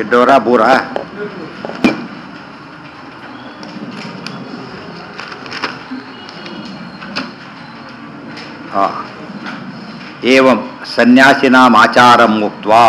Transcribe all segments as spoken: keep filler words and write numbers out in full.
ಗಿಡ್ಡೋರ ಬೂರ ಏವಂ ಸನ್ಯಾಸಿನಾಂ ಆಚಾರಂ ಮುಕ್ತ್ವಾ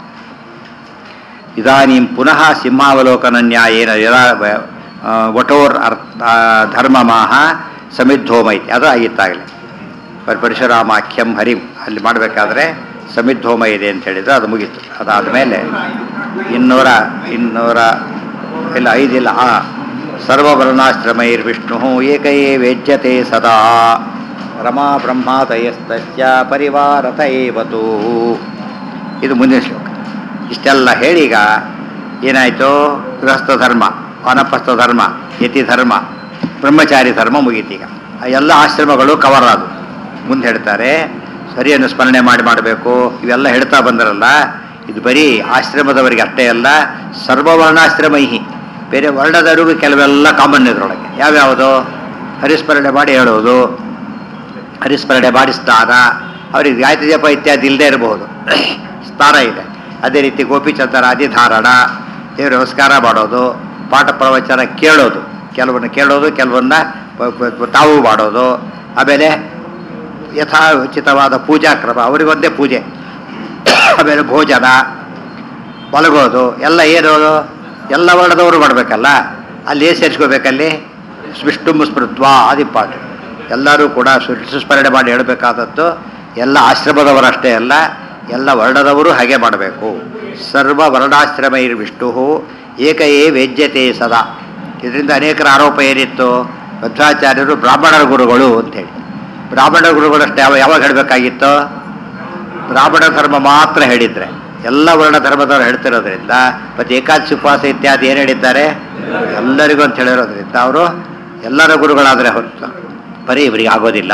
ಇದಾನೀಂ ಪುನಃ ಸಿಂಹಾವಲೋಕನ ನ್ಯಾಯೇನ ಯದಾ ವಟೋರ್ ಅರ್ಥ ಧರ್ಮಮಾಹ ಸಮಿದ್ಧೋಮೈತಿ ಅದು ಆಗಿತ್ತಾಗಲಿ ಪರಶುರಾಮಾಖ್ಯಂ ಹರಿಂ ಅಲ್ಲಿ ಮಾಡಬೇಕಾದ್ರೆ ಸಮಿದ್ಧೋಮ ಇದೆ ಅಂತ ಹೇಳಿದರೆ ಅದು ಮುಗೀತು. ಅದಾದ ಮೇಲೆ ಇನ್ನೂರ ಇನ್ನೂರ ಇಲ್ಲ ಐದಿಲ್ಲ ಆ ಸರ್ವವರ್ಣಾಶ್ರಮೈರ್ ವಿಷ್ಣು ಏಕಯೇ ವೇಜ್ಯತೆ ಸದಾ ರಮಾ ಬ್ರಹ್ಮಾದಯಸ್ತಸ್ಯ ಪರಿವಾರತ ಏವತು. ಇದು ಮುಂದಿನ ಶ್ಲೋಕ. ಇಷ್ಟೆಲ್ಲ ಹೇಳೀಗ ಏನಾಯಿತು? ಗೃಹಸ್ಥ ಧರ್ಮ, ವಾನಪ್ರಸ್ಥ ಧರ್ಮ, ಯತಿ ಧರ್ಮ, ಬ್ರಹ್ಮಚಾರಿ ಧರ್ಮ ಮುಗೀತೀಗ. ಎಲ್ಲ ಆಶ್ರಮಗಳು ಕವರ್ ಆದವು. ಮುಂದೆ ಹೇಳ್ತಾರೆ ಸರಿಯನ್ನು ಸ್ಮರಣೆ ಮಾಡಿ ಮಾಡಬೇಕು. ಇವೆಲ್ಲ ಹೇಳ್ತಾ ಬಂದರಲ್ಲ, ಇದು ಬರೀ ಆಶ್ರಮದವರಿಗೆ ಅಷ್ಟೇ ಅಲ್ಲ, ಸರ್ವವರ್ಣಾಶ್ರಮೈಹಿ ಬೇರೆ ವರ್ಣದವರಿಗೂ ಕೆಲವೆಲ್ಲ ಕಾಮನ್ ಇದರೊಳಗೆ. ಯಾವ್ಯಾವುದು? ಹರಿಸ್ಮರಣೆ ಮಾಡಿ ಹೇಳೋದು, ಹರಿಸ್ಮರಣೆ ಮಾಡಿ ಸ್ನಾನ, ಅವರಿಗೆ ಗಾಯತ್ರಿ ಜಪ ಇತ್ಯಾದಿ ಇಲ್ಲದೆ ಇರಬಹುದು, ಸ್ನಾನ ಇದೆ. ಅದೇ ರೀತಿ ಗೋಪಿಚಂದರಾದಿ ಧಾರಣ, ದೇವ್ರ ನಮಸ್ಕಾರ ಮಾಡೋದು, ಪಾಠ ಪ್ರವಚನ ಕೇಳೋದು, ಕೆಲವನ್ನ ಕೇಳೋದು, ಕೆಲವನ್ನ ತಾವು ಮಾಡೋದು. ಆಮೇಲೆ ಯಥಾಚಿತವಾದ ಪೂಜಾ ಕ್ರಮ, ಅವರಿಗೊಂದೇ ಪೂಜೆ. ಆಮೇಲೆ ಭೋಜನ, ಮಲಗೋದು ಎಲ್ಲ ಏನೋದು ಎಲ್ಲ ವರ್ಣದವರು ಮಾಡಬೇಕಲ್ಲ. ಅಲ್ಲಿ ಏನು ಸೇರಿಸ್ಕೋಬೇಕಲ್ಲಿ? ವಿಷ್ಣು ಸ್ಮೃತ್ವ, ಅದು ಇಂಪಾರ್ಟೆಂಟ್. ಎಲ್ಲರೂ ಕೂಡ ಸುಸ್ಮರಣೆ ಮಾಡಿ ಹೇಳಬೇಕಾದದ್ದು ಎಲ್ಲ ಆಶ್ರಮದವರಷ್ಟೇ ಅಲ್ಲ, ಎಲ್ಲ ವರ್ಣದವರು ಹಾಗೆ ಮಾಡಬೇಕು. ಸರ್ವ ವರ್ಣಾಶ್ರಮೈರ್ ವಿಷ್ಣು ಏಕಯೇ ವೇಜ್ಯತೆ ಸದಾ. ಇದರಿಂದ ಅನೇಕರ ಆರೋಪ ಏನಿತ್ತು? ಮಧ್ವಾಚಾರ್ಯರು ಬ್ರಾಹ್ಮಣರ ಗುರುಗಳು ಅಂಥೇಳಿ. ಬ್ರಾಹ್ಮಣರ ಗುರುಗಳಷ್ಟೇ ಯಾವ ಯಾವಾಗ ಹೇಳಬೇಕಾಗಿತ್ತು? ಬ್ರಾಹ್ಮಣ ಧರ್ಮ ಮಾತ್ರ ಹೇಳಿದರೆ. ಎಲ್ಲ ವರ್ಣ ಧರ್ಮದವರು ಹೇಳ್ತಿರೋದ್ರಿಂದ ಮತ್ತು ಏಕಾದಶಿ ಉಪವಾಸ ಇತ್ಯಾದಿ ಏನು ಹೇಳಿದ್ದಾರೆ? ಎಲ್ಲರಿಗೂ ಅಂತ ಹೇಳಿರೋದ್ರಿಂದ ಅವರು ಎಲ್ಲರ ಗುರುಗಳಾದರೆ ಹೊರತು ಬರೀ ಇವರಿಗೆ ಆಗೋದಿಲ್ಲ.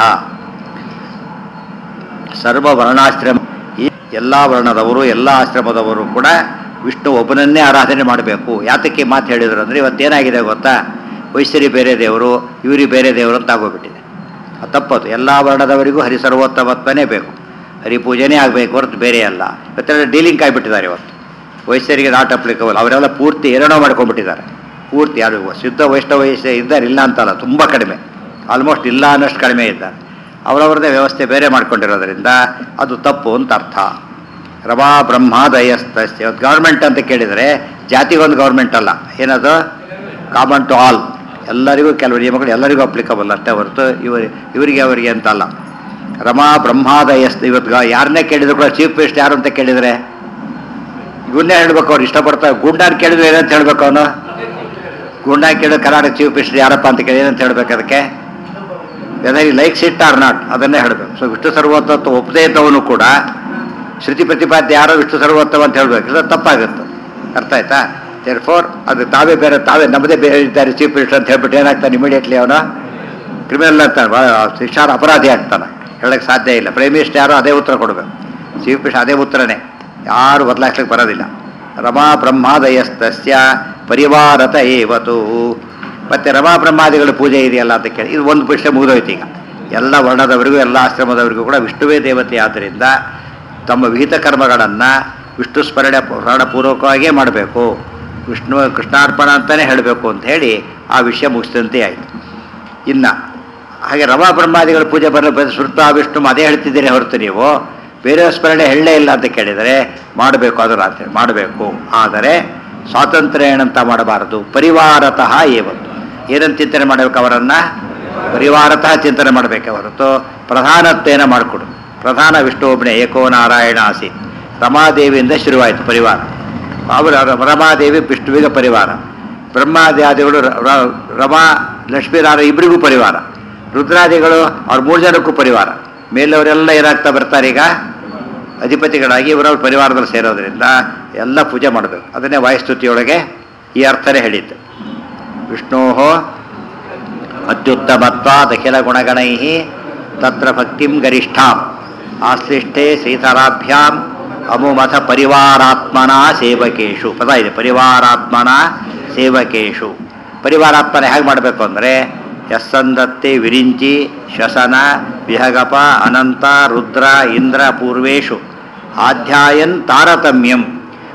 ಸರ್ವ ವರ್ಣಾಶ್ರಮ, ಈ ಎಲ್ಲ ವರ್ಣದವರು ಎಲ್ಲ ಆಶ್ರಮದವರು ಕೂಡ ವಿಷ್ಣು ಒಬ್ಬನನ್ನೇ ಆರಾಧನೆ ಮಾಡಬೇಕು. ಯಾತಕ್ಕೆ ಮಾತು ಹೇಳಿದ್ರು ಅಂದರೆ ಇವತ್ತೇನಾಗಿದೆ ಗೊತ್ತಾ? ವೈಶ್ಯರಿ ಬೇರೆ ದೇವರು, ಇವರಿ ಬೇರೆ ದೇವರು ಅಂತ ಆಗೋಗ್ಬಿಟ್ಟಿದೆ. ಅದು ತಪ್ಪದು. ಎಲ್ಲ ವರ್ಣದವರಿಗೂ ಹರಿಸರ್ವೋತ್ತಮತ್ವನೇ ಬೇಕು, ಹರಿಪೂಜೆನೇ ಆಗಬೇಕು ಹೊರತು ಬೇರೆ ಅಲ್ಲ. ಇವತ್ತೆಲ್ಲ ಡೀಲಿಂಗ್ ಆಗಿಬಿಟ್ಟಿದ್ದಾರೆ. ಇವತ್ತು ವೈಶ್ಯರಿಗೆ ನಾಟ್ ಅಪ್ಲಿಕಬಲ್, ಅವರೆಲ್ಲ ಪೂರ್ತಿ ಏನೇನೋ ಮಾಡ್ಕೊಂಡ್ಬಿಟ್ಟಿದ್ದಾರೆ. ಪೂರ್ತಿ ಯಾರು ಶುದ್ಧ ವೈಷ್ಣವ ವೈಶ್ಯ ಇದ್ದಾರೆ ಇಲ್ಲ ಅಂತಲ್ಲ, ತುಂಬ ಕಡಿಮೆ, ಆಲ್ಮೋಸ್ಟ್ ಇಲ್ಲ ಅನ್ನಷ್ಟು ಕಡಿಮೆ ಇದ್ದಾರೆ. ಅವರವ್ರದ್ದೇ ವ್ಯವಸ್ಥೆ ಬೇರೆ ಮಾಡ್ಕೊಂಡಿರೋದ್ರಿಂದ ಅದು ತಪ್ಪು ಅಂತ ಅರ್ಥ. ರಮಾ ಬ್ರಹ್ಮಾದಯಸ್ತಸ್ಯ. ಗೌರ್ಮೆಂಟ್ ಅಂತ ಕೇಳಿದರೆ ಜಾತಿಗೊಂದು ಗೌರ್ಮೆಂಟ್ ಅಲ್ಲ, ಏನದು? ಕಾಮನ್ ಟು ಆಲ್, ಎಲ್ಲರಿಗೂ ಕೆಲವು ನಿಯಮಗಳು ಎಲ್ಲರಿಗೂ ಅಪ್ಲಿಕಬಲ್ ಅಷ್ಟೇ ಹೊರತು ಇವರು ಇವರಿಗೆ ಅವರಿಗೆ ಅಂತಲ್ಲ. ರಮಾ ಬ್ರಹ್ಮಾದಯಸ್ತ. ಇವತ್ತು ಯಾರನ್ನೇ ಕೇಳಿದ್ರು ಕೂಡ ಚೀಫ್ ಮಿನಿಸ್ಟರ್ ಯಾರು ಅಂತ ಕೇಳಿದರೆ ಇವನ್ನೇ ಹೇಳ್ಬೇಕು. ಅವ್ರು ಇಷ್ಟಪಡ್ತಾರೆ. ಗುಂಡಾನ್ ಕೇಳಿದ್ರು ಏನಂತ ಹೇಳ್ಬೇಕು? ಅವನು ಗುಂಡಾನ್ ಕೇಳಿದ್ರೆ ಕರ್ನಾಟಕ ಚೀಫ್ ಮಿನಿಸ್ಟರ್ ಯಾರಪ್ಪ ಅಂತ ಕೇಳಿ ಏನಂತ ಹೇಳ್ಬೇಕು? ಅದಕ್ಕೆ ವೆದರ್ ಈ ಲೈಕ್ಸ್ ಇಟ್ ಆರ್ ನಾಟ್ ಅದನ್ನೇ ಹೇಳಬೇಕು. ಸೊ ವಿಷ್ಣು ಸರ್ವೋತ್ತಮ ಒಪ್ಪದೇ ಇದ್ದವನು ಕೂಡ ಶ್ರುತಿ ಪ್ರತಿಪಾದ್ಯ ಯಾರೋ ವಿಷ್ಣು ಸರ್ವೋತ್ತಮ ಅಂತ ಹೇಳ್ಬೇಕು, ಇದು ತಪ್ಪಾಗುತ್ತೆ. ಅರ್ಥ ಆಯ್ತಾ? ದೇರ್ ಫೋರ್ ಅದು ತಾವೇ ಬೇರೆ, ತಾವೇ ನಮ್ಮದೇ ಬೇರೆ ಇದ್ದಾರೆ ಚೀಫ್ ಮಿನಿಸ್ಟರ್ ಅಂತ ಹೇಳ್ಬಿಟ್ಟು ಏನಾಗ್ತಾನೆ? ಇಮಿಡಿಯೇಟ್ಲಿ ಅವನು ಕ್ರಿಮಿನಲ್ ಆಗ್ತಾನೆ, ಶಿಕ್ಷಾರ ಅಪರಾಧಿ ಆಗ್ತಾನೆ. ಹೇಳಕ್ಕೆ ಸಾಧ್ಯ ಇಲ್ಲ. ಪ್ರೈಮ್ ಮಿನಿಸ್ಟರ್ ಯಾರೋ ಅದೇ ಉತ್ತರ ಕೊಡಬೇಕು, ಚೀಫ್ ಮಿನಿಸ್ಟರ್ ಅದೇ ಉತ್ತರನೇ, ಯಾರು ಬದಲಾಯಿಸ್ಲಿಕ್ಕೆ ಬರೋದಿಲ್ಲ. ರಮಾ ಬ್ರಹ್ಮಾದಯಸ್ತಸ್ಯ ಪರಿವಾರತ ಏವತು. ಮತ್ತು ರಮಾ ಬ್ರಹ್ಮಾದಿಗಳ ಪೂಜೆ ಇದೆಯಲ್ಲ ಅಂತ ಕೇಳಿ ಇದು ಒಂದು ವಿಷಯ ಮುಗಿದೋಯ್ತು. ಈಗ ಎಲ್ಲ ವರ್ಣದವರಿಗೂ ಎಲ್ಲ ಆಶ್ರಮದವರಿಗೂ ಕೂಡ ವಿಷ್ಣುವೇ ದೇವತೆ ಆದ್ದರಿಂದ ತಮ್ಮ ವಿಹಿತ ಕರ್ಮಗಳನ್ನು ವಿಷ್ಣು ಸ್ಮರಣೆ ಪ್ರಾಣಪೂರ್ವಕವಾಗಿಯೇ ಮಾಡಬೇಕು, ವಿಷ್ಣು ಕೃಷ್ಣಾರ್ಪಣ ಅಂತಲೇ ಹೇಳಬೇಕು ಅಂತ ಹೇಳಿ ಆ ವಿಷಯ ಮುಗಿಸಿದಂತೆ ಆಯಿತು. ಇನ್ನು ಹಾಗೆ ರಮಾ ಬ್ರಹ್ಮಾದಿಗಳ ಪೂಜೆ ಬರಲು ಶ್ರುತ ವಿಷ್ಣು ಅದೇ ಹೇಳ್ತಿದ್ದೀರಿ ಹೊರತು ನೀವು ಬೇರೆ ಸ್ಮರಣೆ ಹೇಳಲೇ ಇಲ್ಲ ಅಂತ ಕೇಳಿದರೆ ಮಾಡಬೇಕು, ಅದು ರಾತ್ರಿ ಮಾಡಬೇಕು. ಆದರೆ ಸ್ವಾತಂತ್ರ್ಯ ಏನಂತ ಮಾಡಬಾರದು, ಪರಿವಾರತಃ ಏವತ್ತು. ಏನಂತ ಚಿಂತನೆ ಮಾಡಬೇಕು? ಅವರನ್ನು ಪರಿವಾರತಃ ಚಿಂತನೆ ಮಾಡಬೇಕೆ ಹೊರತು ಪ್ರಧಾನತ್ವೇನ ಮಾಡಿಕೊಡು. ಪ್ರಧಾನ ವಿಷ್ಣು ಒಬ್ಬನೇ, ಏಕೋ ನಾರಾಯಣ ಆಸೀತ್. ರಮಾದೇವಿಯಿಂದ ಶುರುವಾಯಿತು ಪರಿವಾರ. ಅವರು ರಮಾದೇವಿ ವಿಷ್ಣುವಿಗೆ ಪರಿವಾರ, ಬ್ರಹ್ಮಾದಿಗಳು ರಮಾ ಲಕ್ಷ್ಮೀನಾರಾಯಣ ಇಬ್ಬರಿಗೂ ಪರಿವಾರ, ರುದ್ರಾದಿಗಳು ಅವ್ರ ಮೂರು ಜನಕ್ಕೂ ಪರಿವಾರ. ಮೇಲವರೆಲ್ಲ ಏನಾಗ್ತಾ ಬರ್ತಾರೆ ಈಗ ಅಧಿಪತಿಗಳಾಗಿ ಇವರವ್ರ ಪರಿವಾರದಲ್ಲಿ ಸೇರೋದ್ರಿಂದ ಎಲ್ಲ ಪೂಜೆ ಮಾಡಬೇಕು. ಅದನ್ನೇ ವಾಯುಸ್ತುತಿಯೊಳಗೆ ಈ ಅರ್ಥನೇ ಹೇಳಿದ್ದು. ವಿಷ್ಣೋ ಅತ್ಯುತ್ತಮತ್ವಾದ್ ಅಖಿಲ ಗುಣಗಣೈ ತತ್ರ ಭಕ್ತಿಂ ಗರಿಷ್ಠಾಂ ಆಶ್ಲಿಷ್ಠೆ ಶ್ರೀಧರಾಭ್ಯಾಂ ಅಮುಮಥ ಪರಿವಾರಾತ್ಮನ ಸೇವಕೇಶು. ಪದ ಇದೆ, ಪರಿವಾರಾತ್ಮನ ಸೇವಕೇಶು. ಪರಿವಾರಾತ್ಮನ ಹೇಗೆ ಮಾಡಬೇಕು ಅಂದರೆ ಯಸ್ಸಂದತ್ತೆ ವಿರಿಂಚಿ ಶ್ವಸನ ವಿಹಗಪ ಅನಂತ ರುದ್ರ ಇಂದ್ರ ಪೂರ್ವೇಶು ಆಧ್ಯಾಯನ್ ತಾರತಮ್ಯಂ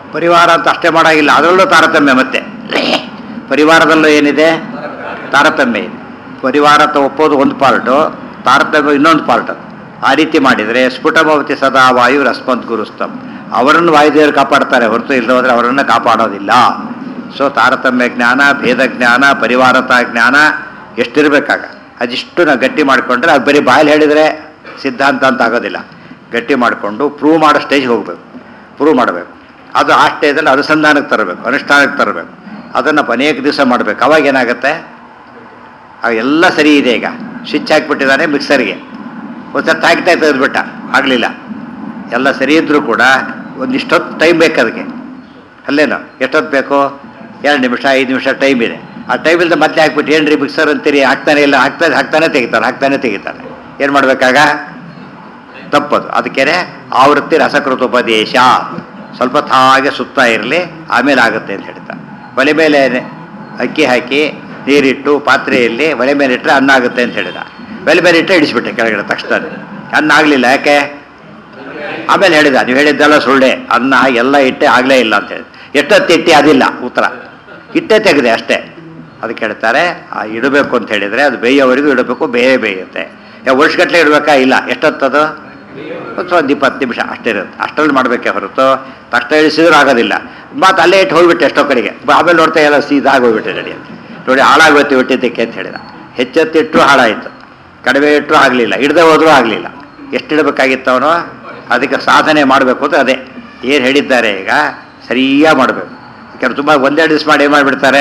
ಪರಿವಾರ ಅಂತ ಅಷ್ಟೇ ಮಾಡೋಂಗಿಲ್ಲ, ಅದರಲ್ಲೂ ತಾರತಮ್ಯ. ಮತ್ತೆ ಪರಿವಾರದಲ್ಲೂ ಏನಿದೆ? ತಾರತಮ್ಯ ಇದೆ. ಪರಿವಾರ ಅಂತ ಒಪ್ಪೋದು ಒಂದು ಪಾರ್ಟು, ತಾರತಮ್ಯ ಇನ್ನೊಂದು ಪಾರ್ಟ್. ಅದು ಆ ರೀತಿ ಮಾಡಿದರೆ ಸ್ಫುಟಭವತಿ ಸದಾ ವಾಯು ರಸ್ಮತ್ ಗುರುಸ್ತಂ, ಅವರನ್ನು ವಾಯುದೇವರು ಕಾಪಾಡ್ತಾರೆ ಹೊರತು ಇಲ್ಲದೆ ಹೋದರೆ ಅವರನ್ನು ಕಾಪಾಡೋದಿಲ್ಲ. ಸೊ ತಾರತಮ್ಯ ಜ್ಞಾನ, ಭೇದ ಜ್ಞಾನ, ಪರಿವಾರತಾ ಜ್ಞಾನ ಎಷ್ಟಿರಬೇಕಾಗ ಅದಿಷ್ಟು ನಾವು ಗಟ್ಟಿ ಮಾಡಿಕೊಂಡ್ರೆ ಅದು ಬರೀ ಬಾಯಲ್ಲಿ ಹೇಳಿದರೆ ಸಿದ್ಧಾಂತ ಅಂತ ಆಗೋದಿಲ್ಲ. ಗಟ್ಟಿ ಮಾಡಿಕೊಂಡು ಪ್ರೂವ್ ಮಾಡೋ ಸ್ಟೇಜ್ಗೆ ಹೋಗಬೇಕು, ಪ್ರೂವ್ ಮಾಡಬೇಕು. ಅದು ಆ ಸ್ಟೇಜಲ್ಲಿ ಅನುಸಂಧಾನಕ್ಕೆ ತರಬೇಕು, ಅನುಷ್ಠಾನಕ್ಕೆ ತರಬೇಕು. ಅದನ್ನು ಅನೇಕ ದಿವಸ ಮಾಡಬೇಕು. ಅವಾಗ ಏನಾಗುತ್ತೆ? ಆಗ ಎಲ್ಲ ಸರಿ ಇದೆ. ಈಗ ಸ್ವಿಚ್ ಹಾಕಿಬಿಟ್ಟಿದ್ದಾನೆ ಮಿಕ್ಸರ್ಗೆ, ಒಂದ್ಸತಿ ಹಾಕ್ತಾ ತೆಗೆದುಬಿಟ್ಟ, ಆಗಲಿಲ್ಲ. ಎಲ್ಲ ಸರಿ ಇದ್ದರೂ ಕೂಡ ಒಂದಿಷ್ಟೊತ್ತು ಟೈಮ್ ಬೇಕು ಅದಕ್ಕೆ. ಅಲ್ಲೇನು ಎಷ್ಟೊತ್ತು ಬೇಕು? ಎರಡು ನಿಮಿಷ ಐದು ನಿಮಿಷ ಟೈಮ್ ಇದೆ. ಆ ಟೈಮಿಂದ ಮತ್ತೆ ಹಾಕ್ಬಿಟ್ಟು ಏನು ರೀ ಮಿಕ್ಸರ್ ಅಂತೀರಿ, ಹಾಕ್ತಾನೆ ಇಲ್ಲ, ಹಾಕ್ತಾ ಹಾಕ್ತಾನೆ ತೆಗಿತಾರೆ, ಹಾಕ್ತಾನೆ ತೆಗಿತಾರೆ. ಏನು ಮಾಡಬೇಕಾಗ? ತಪ್ಪದು. ಅದಕ್ಕೇನೆ ಆವೃತ್ತಿ ರಸಕೃತೋಪದೇಶ, ಸ್ವಲ್ಪ ಹಾಗೆ ಸುತ್ತಾ ಇರಲಿ, ಆಮೇಲೆ ಆಗುತ್ತೆ ಅಂತ ಹೇಳ್ತಾರೆ. ಒಲೆ ಮೇಲೆ ಅಕ್ಕಿ ಹಾಕಿ ನೀರಿಟ್ಟು ಪಾತ್ರೆಯಲ್ಲಿ ಒಲೆ ಮೇಲೆ ಇಟ್ಟರೆ ಅನ್ನ ಆಗುತ್ತೆ ಅಂತ ಹೇಳಿದ. ಒಲೆ ಮೇಲೆ ಇಟ್ಟರೆ ಇಡಿಸ್ಬಿಟ್ಟೆ ಕೆಳಗಡೆ ತಕ್ಷಣ. ಅನ್ನ ಆಗಲಿಲ್ಲ, ಯಾಕೆ? ಆಮೇಲೆ ಹೇಳಿದ ನೀವು ಹೇಳಿದ್ದೆಲ್ಲ ಸುಳ್ಳೆ, ಅನ್ನ ಎಲ್ಲ ಇಟ್ಟೆ ಆಗಲೇ ಇಲ್ಲ ಅಂತ ಹೇಳಿ. ಎಷ್ಟೊತ್ತು ಇಟ್ಟೆ ಅದಿಲ್ಲ ಉತ್ತರ, ಇಟ್ಟೆ ತೆಗೆದೆ ಅಷ್ಟೇ. ಅದಕ್ಕೆ ಹೇಳ್ತಾರೆ ಆ ಇಡಬೇಕು ಅಂತ ಹೇಳಿದರೆ ಅದು ಬೇಯೋವರೆಗೂ ಇಡಬೇಕು, ಬೇಯೇ ಬೇಯುತ್ತೆ. ವರ್ಷಗಟ್ಟಲೆ ಇಡಬೇಕಾ? ಇಲ್ಲ. ಎಷ್ಟೊತ್ತದು? ಒಂದು ಇಪ್ಪತ್ತು ನಿಮಿಷ ಅಷ್ಟೇ ಇರುತ್ತೆ. ಅಷ್ಟರಲ್ಲಿ ಮಾಡಬೇಕೆ ಹೊರತು ತಕ್ಷಣ ಇಳಿಸಿದ್ರೂ ಆಗೋದಿಲ್ಲ. ಮತ್ತು ಅಲ್ಲೇ ಇಟ್ಟು ಹೋಗ್ಬಿಟ್ಟೆ ಎಷ್ಟೋ ಕಡೆಗೆ. ಆಮೇಲೆ ನೋಡ್ತಾ ಎಲ್ಲ ಸೀದಾಗಿ ಹೋಗ್ಬಿಟ್ಟೆ ನಡಿ ಅಂತ ನೋಡಿ, ಹಾಳಾಗೋಯ್ತು ಇಟ್ಟಿದ್ದಕ್ಕೆ ಅಂತ ಹೇಳಿದ. ಹೆಚ್ಚೆತ್ತಿಟ್ಟರು ಹಾಳಾಯಿತು, ಕಡಿಮೆ ಇಟ್ಟರು ಆಗಲಿಲ್ಲ, ಇಡದೆ ಹೋದರೂ ಆಗಲಿಲ್ಲ. ಎಷ್ಟು ಇಡಬೇಕಾಗಿತ್ತು ಅವನು? ಅದಕ್ಕೆ ಸಾಧನೆ ಮಾಡಬೇಕು ಅಂತ ಅದೇ ಏನು ಹೇಳಿದ್ದಾರೆ. ಈಗ ಸರಿಯಾಗಿ ಮಾಡಬೇಕು. ಯಾಕಂದ್ರೆ ತುಂಬ ಒಂದೆರಡು ದಿವಸ ಮಾಡಿ ಏನು ಮಾಡಿಬಿಡ್ತಾರೆ,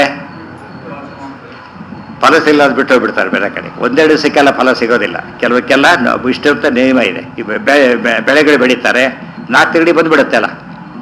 ಫಲ ಸಿಗಲ್ಲ ಬಿಟ್ಟು ಹೋಗ್ಬಿಡ್ತಾರೆ ಬೇರೆ ಕಡೆ. ಒಂದೆರಡು ದಿವಸಕ್ಕೆಲ್ಲ ಫಲ ಸಿಗೋದಿಲ್ಲ. ಕೆಲವಕ್ಕೆಲ್ಲ ಇಷ್ಟಂತ ನಿಯಮ ಇದೆ. ಈ ಬೆಳೆಗಳು ಬೆಳೀತಾರೆ, ನಾಲ್ಕು ತಿಂಗಳಿಗೆ ಬಂದುಬಿಡುತ್ತೆ ಅಲ್ಲ.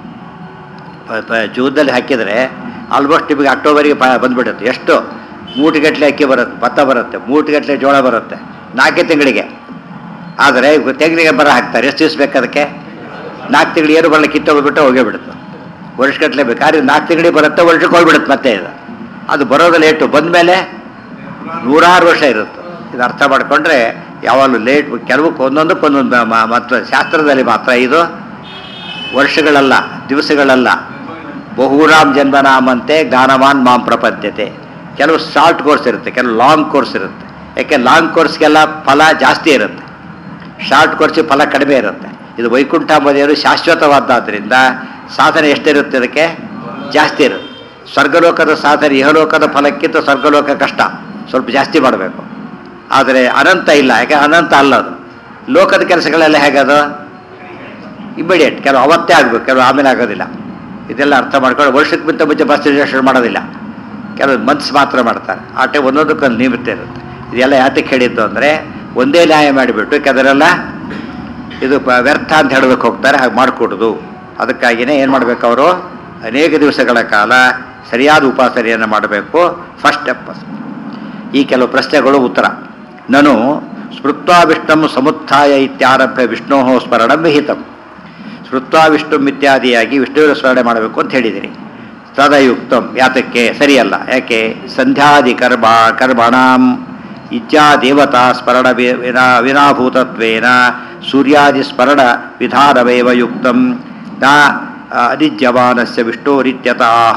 ಜೂನ್ದಲ್ಲಿ ಹಾಕಿದರೆ ಆಲ್ಮೋಸ್ಟ್ ನಿಮಗೆ ಅಕ್ಟೋಬರಿಗೆ ಪ ಬಂದುಬಿಡುತ್ತೆ. ಎಷ್ಟು ಮೂಟುಗಟ್ಟಲೆ ಅಕ್ಕಿ ಬರುತ್ತೆ, ಭತ್ತ ಬರುತ್ತೆ, ಮೂಟುಗಟ್ಟಲೆ ಜೋಳ ಬರುತ್ತೆ ನಾಲ್ಕೇ ತಿಂಗಳಿಗೆ. ಆದರೆ ತೆಂಗಿನಿಗೆ ಬರ ಹಾಕ್ತಾರೆ, ಎಷ್ಟು ದಿವಸ ಬೇಕು ಅದಕ್ಕೆ? ನಾಲ್ಕು ತಿಂಗಳು ಏನು ಬರಲ್ಲ, ಕಿತ್ತೋಗ್ಬಿಟ್ಟು ಹೋಗೇ ಬಿಡುತ್ತೆ. ವರ್ಷಗಟ್ಟಲೆ ಬೇಕಾದ್ರೆ ನಾಲ್ಕು ತಿಂಗಳಿಗೆ ಬರುತ್ತೆ, ವರ್ಷಕ್ಕೆ ಹೋಗ್ಬಿಡುತ್ತೆ ಮತ್ತೆ. ಇದು ಅದು ಬರೋದು ಲೇಟು, ಬಂದಮೇಲೆ ನೂರಾರು ವರ್ಷ ಇರುತ್ತೆ. ಇದು ಅರ್ಥ ಮಾಡಿಕೊಂಡ್ರೆ ಯಾವಾಗಲೂ ಲೇಟ್. ಕೆಲವಕ್ಕೆ ಒಂದೊಂದಕ್ಕೆ ಒಂದೊಂದು ಮತ್ತು ಶಾಸ್ತ್ರದಲ್ಲಿ ಮಾತ್ರ ಇದು ವರ್ಷಗಳಲ್ಲ, ದಿವಸಗಳಲ್ಲ. ಬಹುರಾಮ್ ಜನ್ಮನಾಮಂತೆ ಜ್ಞಾನವಾನ್ ಮಾಂ ಪ್ರಪದ್ಯತೆ. ಕೆಲವು ಶಾರ್ಟ್ ಕೋರ್ಸ್ ಇರುತ್ತೆ, ಕೆಲವು ಲಾಂಗ್ ಕೋರ್ಸ್ ಇರುತ್ತೆ. ಯಾಕೆ ಲಾಂಗ್ ಕೋರ್ಸ್ಗೆಲ್ಲ ಫಲ ಜಾಸ್ತಿ ಇರುತ್ತೆ, ಶಾರ್ಟ್ ಕೋರ್ಸಿಗೆ ಫಲ ಕಡಿಮೆ ಇರುತ್ತೆ. ಇದು ವೈಕುಂಠ ಮನೆಯವರು ಶಾಶ್ವತವಾದ್ದರಿಂದ ಸಾಧನೆ ಎಷ್ಟಿರುತ್ತೆ ಅದಕ್ಕೆ? ಜಾಸ್ತಿ ಇರುತ್ತೆ. ಸ್ವರ್ಗಲೋಕದ ಸಾಧನೆ ಇಹಲೋಕದ ಫಲಕ್ಕಿಂತ ಸ್ವರ್ಗಲೋಕ ಕಷ್ಟ, ಸ್ವಲ್ಪ ಜಾಸ್ತಿ ಮಾಡಬೇಕು. ಆದರೆ ಅನಂತ ಇಲ್ಲ, ಯಾಕೆ? ಅನಂತ ಅಲ್ಲದು. ಲೋಕದ ಕೆಲಸಗಳೆಲ್ಲ ಹೇಗದು? ಇಮಿಡಿಯೇಟ್, ಕೆಲವು ಅವತ್ತೇ ಆಗಬೇಕು, ಕೆಲವು ಆಮೇಲೆ ಆಗೋದಿಲ್ಲ. ಇದೆಲ್ಲ ಅರ್ಥ ಮಾಡ್ಕೊಂಡು ವರ್ಷಕ್ಕೆ ಮುಂಚೆ ಮುಂಚೆ ಬಸ್ ರಿಸರ್ವೇಷನ್ ಮಾಡೋದಿಲ್ಲ, ಕೆಲವು ಮಂತ್ಸ್ ಮಾತ್ರ ಮಾಡ್ತಾರೆ. ಆ ಟೈಮ್ ಒಂದೊಂದಕ್ಕೊಂದು ನಿಮಿತ್ತ ಇರುತ್ತೆ. ಇದೆಲ್ಲ ಯಾತಕ್ಕೆ ಹೇಳಿದ್ದು ಅಂದರೆ ಒಂದೇ ನ್ಯಾಯ ಮಾಡಿಬಿಟ್ಟು ಕೆಲವರೆಲ್ಲ ಇದು ವ್ಯರ್ಥ ಅಂತ ಹೇಳೋದಕ್ಕೆ ಹೋಗ್ತಾರೆ, ಹಾಗೆ ಮಾಡಿಕೊಡೋದು. ಅದಕ್ಕಾಗಿಯೇ ಏನು ಮಾಡಬೇಕು ಅವರು? ಅನೇಕ ದಿವಸಗಳ ಕಾಲ ಸರಿಯಾದ ಉಪಾಸನೆಯನ್ನು ಮಾಡಬೇಕು. First step. ಈ ಕೆಲವು ಪ್ರಶ್ನೆಗಳು ಉತ್ತರ. ನಾನು ಸ್ಮೃತ್ವಾ ವಿಷ್ಣು ಸಮುತ್ಥಾಯ ಇತ್ಯಾರಭ್ಯ ವಿಷ್ಣೋ ಸ್ಮರಣಂ ವಿಹಿತಂ. ಸ್ಮೃತ್ವಾ ವಿಷ್ಣು ಇತ್ಯಾದಿಯಾಗಿ ವಿಷ್ಣುವಿನ ಸ್ಮರಣೆ ಮಾಡಬೇಕು ಅಂತ ಹೇಳಿದಿರಿ. ತದಯುಕ್ತಂ, ಯಾತಕ್ಕೆ? ಸರಿಯಲ್ಲ. ಯಾಕೆ? ಸಂಧ್ಯಾದಿ ಕರ್ಮ ಕರ್ಮಣಾಂ ಇಚ್ಛಾ ದೇವತಾ ಸ್ಮರಣ ವಿನಾ ವಿನಾಭೂತತ್ವೇನ ಸೂರ್ಯಾದಿ ಸ್ಮರಣ ವಿಧಾನವೇವ ಯುಕ್ತಂ ನ ಅನಿಜ್ಯಮಾನಸ್ಯ ವಿಷ್ಣುರಿತ್ಯತಃ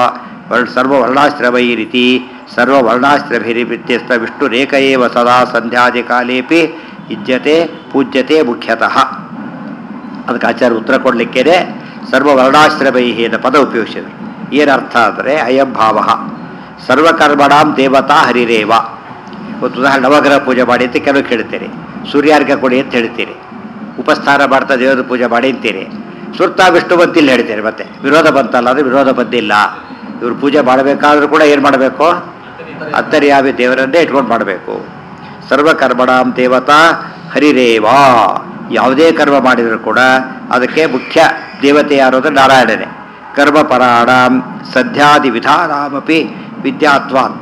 ಸರ್ವವರ್ಣಾಶ್ರಮೈರಿತಿ ಸರ್ವವರ್ಣಾಶ್ರಭಿರಿತ್ಯಸ್ತ ವಿಷ್ಣುರೇಕ ಏವ ಸದಾ ಸಂಧ್ಯಾದಿಕಾಲೇಪಿ ಇಜ್ಯತೆ ಪೂಜ್ಯತೆ ಮುಖ್ಯತಃ. ಅದಕ್ಕೆ ಆಚಾರ್ಯ ಉತ್ತರ ಕೊಡಲಿಕ್ಕೇನೆ ಸರ್ವವರ್ಣಾಶ್ರಮೈ ಅನ್ನೋ ಪದ ಉಪಯೋಗಿಸಿದರು. ಏನರ್ಥ ಅಂದರೆ ಅಯಂ ಭಾವ ಸರ್ವಕರ್ಮಣಾಂ ದೇವತಾ ಹರಿರೇವ. ಇವತ್ತು ಉದಾಹರಣೆ ನವಗ್ರಹ ಪೂಜೆ ಮಾಡಿ ಅಂತ ಕೆಲವು ಕೇಳ್ತೀರಿ, ಸೂರ್ಯಾರ್ಘ್ಯ ಕೊಡಿ ಅಂತ ಹೇಳ್ತೀರಿ, ಉಪಸ್ಥಾನ ಮಾಡ್ತಾ ದೇವರ ಪೂಜೆ ಮಾಡಿ ಅಂತೀರಿ. ಸುರ್ತಾ ವಿಷ್ಣು ಬಂತಿಲ್ಲ ಹೇಳ್ತೀರಿ. ಮತ್ತೆ ವಿರೋಧ ಬಂತಲ್ಲ, ಅಂದರೆ ವಿರೋಧ ಬಂದಿಲ್ಲ. ಇವರು ಪೂಜೆ ಮಾಡಬೇಕಾದ್ರೂ ಕೂಡ ಏನು ಮಾಡಬೇಕು? ಅಂತರ್ಯಾಮಿ ದೇವರನ್ನೇ ಇಟ್ಕೊಂಡು ಮಾಡಬೇಕು. ಸರ್ವಕರ್ಮಣಾಂ ದೇವತಾ ಹರಿರೇವಾ. ಯಾವುದೇ ಕರ್ಮ ಮಾಡಿದರೂ ಕೂಡ ಅದಕ್ಕೆ ಮುಖ್ಯ ದೇವತೆ ಯಾರು ಅಂದರೆ ನಾರಾಯಣನೇ. ಕರ್ಮಪರಾಣಾಂ ಸದ್ಯಾದಿ ವಿಧಾನಾಮಪಿ ವಿದ್ಯಾತ್ವಾತ್.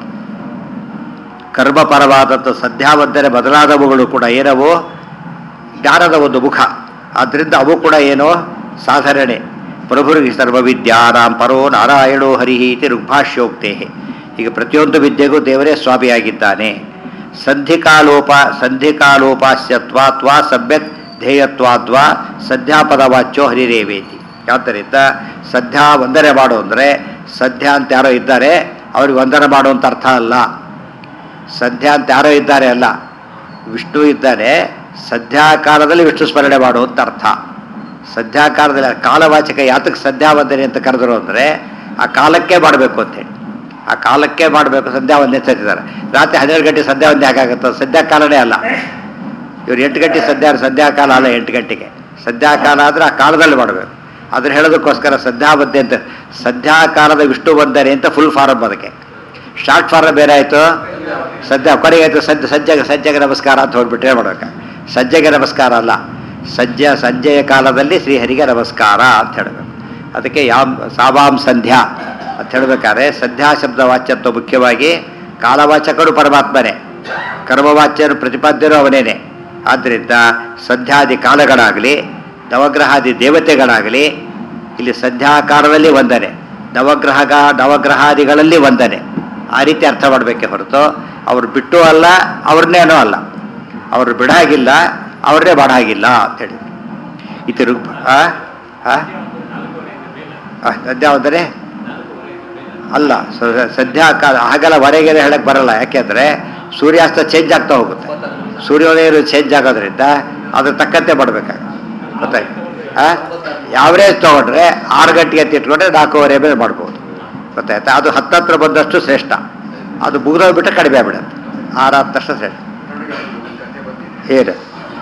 ಕರ್ಮಪರವಾದಂಥ ಸದ್ಯಾವಂದರೆ ಬದಲಾದವುಗಳು ಕೂಡ ಏನವು? ಜ್ಞಾನದ ಒಂದು ಮುಖ. ಆದ್ದರಿಂದ ಅವು ಕೂಡ ಏನೋ ಸಾಧಾರಣೆ. ಪ್ರಭುರಿಗೆ ಸರ್ವವಿದ್ಯಾನಾಂ ಪರೋ ನಾರಾಯಣೋ ಹರಿಹಿ ಇತಿ ಋಗ್ಭಾಷ್ಯೋಕ್ತೇ. ಈಗ ಪ್ರತಿಯೊಂದು ವಿದ್ಯೆಗೂ ದೇವರೇ ಸ್ವಾಮಿಯಾಗಿದ್ದಾನೆ. ಸಂಧಿಕಾಲೋಪ ಸಂಧಿಕಾಲೋಪಾಸ್ಯತ್ವಾ ತ್ವಾ ಸಮ್ಯಕ್ ಧ್ಯೇಯತ್ವಾದ್ವಾ ಸದ್ಯಾಪದವಾಚ್ಯೋ ಹರಿರೇವೇತಿ. ಆದ್ದರಿಂದ ಸದ್ಯಾ ವಂದನೆ ಮಾಡು ಅಂದರೆ ಸದ್ಯ ಅಂತ ಯಾರೋ ಇದ್ದಾರೆ ಅವ್ರಿಗೆ ವಂದನೆ ಮಾಡು ಅಂತ ಅರ್ಥ ಅಲ್ಲ. ಸದ್ಯ ಅಂತ ಯಾರೋ ಇದ್ದಾರೆ ಅಲ್ಲ, ವಿಷ್ಣು ಇದ್ದಾನೆ, ಸದ್ಯಾಕಾಲದಲ್ಲಿ ವಿಷ್ಣು ಸ್ಮರಣೆ ಮಾಡು ಅಂತ ಅರ್ಥ. ಸದ್ಯಾಕಾಲದಲ್ಲಿ ಕಾಲವಾಚಕ ಯಾತಕ್ಕೆ ಸಂಧ್ಯಾ ವಂದನೆ ಅಂತ ಕರೆದರು ಅಂದರೆ ಆ ಕಾಲಕ್ಕೆ ಮಾಡಬೇಕು ಅಂತೇಳಿ, ಆ ಕಾಲಕ್ಕೆ ಮಾಡಬೇಕು. ಸಂಧ್ಯಾ ವಂದನೆ ಸತ್ತಿದ್ದಾರೆ ರಾತ್ರಿ ಹನ್ನೆರಡು ಗಂಟೆ ಸಂಧ್ಯಾ ವಂದನೆ ಹೇಗಾಗುತ್ತೆ? ಸಂಧ್ಯಾಕಾಲನೇ ಅಲ್ಲ. ಇವ್ರು ಎಂಟು ಗಂಟೆ ಸಂಧ್ಯಾ ಸಂಧ್ಯಾಕಾಲ ಅಲ್ಲ, ಎಂಟು ಗಂಟೆಗೆ ಸಂಧ್ಯಾಕಾಲ ಆದರೆ ಆ ಕಾಲದಲ್ಲಿ ಮಾಡಬೇಕು. ಅದ್ರ ಹೇಳೋದಕ್ಕೋಸ್ಕರ ಸಂಧ್ಯಾ ವಂದನೆ ಅಂತ, ಸಂಧ್ಯಾಕಾಲದ ವಿಷ್ಣು ವಂದನೆ ಅಂತ ಫುಲ್ ಫಾರಮ್. ಅದಕ್ಕೆ ಶಾರ್ಟ್ ಫಾರಮ್ ಬೇರೆ ಆಯಿತು. ಸದ್ಯ ಕೊನೆಗೆ ಆಯಿತು ಸದ್ಯ ಸಜ್ಜೆಗೆ ಸಜ್ಜೆಗೆ ನಮಸ್ಕಾರ ಅಂತ ಹೋಗ್ಬಿಟ್ರೆ ಮಾಡ್ಬೇಕು. ಸಜ್ಜೆಗೆ ನಮಸ್ಕಾರ ಅಲ್ಲ, ಸಜ್ಜೆ ಸಂಜೆಯ ಕಾಲದಲ್ಲಿ ಶ್ರೀಹರಿಗೆ ನಮಸ್ಕಾರ ಅಂತ ಹೇಳಬೇಕು. ಅದಕ್ಕೆ ಯಾಮ್ ಸಾವಾಂ ಸಂಧ್ಯಾ ಅಂತ ಹೇಳಬೇಕಾದ್ರೆ ಸಂಧ್ಯಾ ಶಬ್ದ ವಾಚ್ಯತ್ವ ಮುಖ್ಯವಾಗಿ ಕಾಲವಾಚಕರು ಪರಮಾತ್ಮನೇ, ಕರ್ಮವಾಚ್ಯರು ಪ್ರತಿಪಾದ್ಯರು ಅವನೇನೆ. ಆದ್ದರಿಂದ ಸಂಧ್ಯಾದಿ ಕಾಲಗಳಾಗಲಿ ನವಗ್ರಹಾದಿ ದೇವತೆಗಳಾಗಲಿ ಇಲ್ಲಿ ಸಂಧ್ಯಾಕಾಲದಲ್ಲಿ ವಂದನೆ, ನವಗ್ರಹ ನವಗ್ರಹಾದಿಗಳಲ್ಲಿ ವಂದನೆ, ಆ ರೀತಿ ಅರ್ಥ ಮಾಡಬೇಕೆ ಹೊರತು ಅವ್ರು ಬಿಟ್ಟು ಅಲ್ಲ, ಅವ್ರನ್ನೇನೋ ಅಲ್ಲ, ಅವರು ಬಿಡಾಗಿಲ್ಲ, ಅವ್ರನ್ನೇ ಬಾಡಾಗಿಲ್ಲ ಅಂತೇಳಿ ಇದು ರುಗ್ ಸದ್ಯ ಅಂದರೆ ಅಲ್ಲ. ಸದ್ಯಾಕಾಲ ಹಾಗೆಲ್ಲ ಹೊರಗೆರೆ ಹೇಳಕ್ಕೆ ಬರಲ್ಲ. ಯಾಕೆಂದರೆ ಸೂರ್ಯಾಸ್ತ ಚೇಂಜ್ ಆಗ್ತಾ ಹೋಗುತ್ತೆ, ಸೂರ್ಯೋದಯ ಚೇಂಜ್ ಆಗೋದ್ರಿಂದ ಅದ್ರ ತಕ್ಕಂತೆ ಮಾಡಬೇಕಾಗುತ್ತೆ. ಗೊತ್ತಾಯ್ತು? ಹಾಂ, ಯಾವರೇಜ್ ತೊಗೊಂಡ್ರೆ ಆರು ಗಂಟೆಗೆ ಅಂತ ಇಟ್ಕೊಂಡ್ರೆ ನಾಲ್ಕೂವರೆ ಮೇಲೆ ಮಾಡ್ಬೋದು. ಗೊತ್ತಾಯ್ತಾ? ಅದು ಹತ್ತತ್ರ ಬಂದಷ್ಟು ಶ್ರೇಷ್ಠ, ಅದು ಮುಗಿದೋಗ್ಬಿಟ್ರೆ ಕಡಿಮೆ ಆಗ್ಬಿಡುತ್ತೆ. ಆರು ಹತ್ತಷ್ಟು ಶ್ರೇಷ್ಠ. ಏನು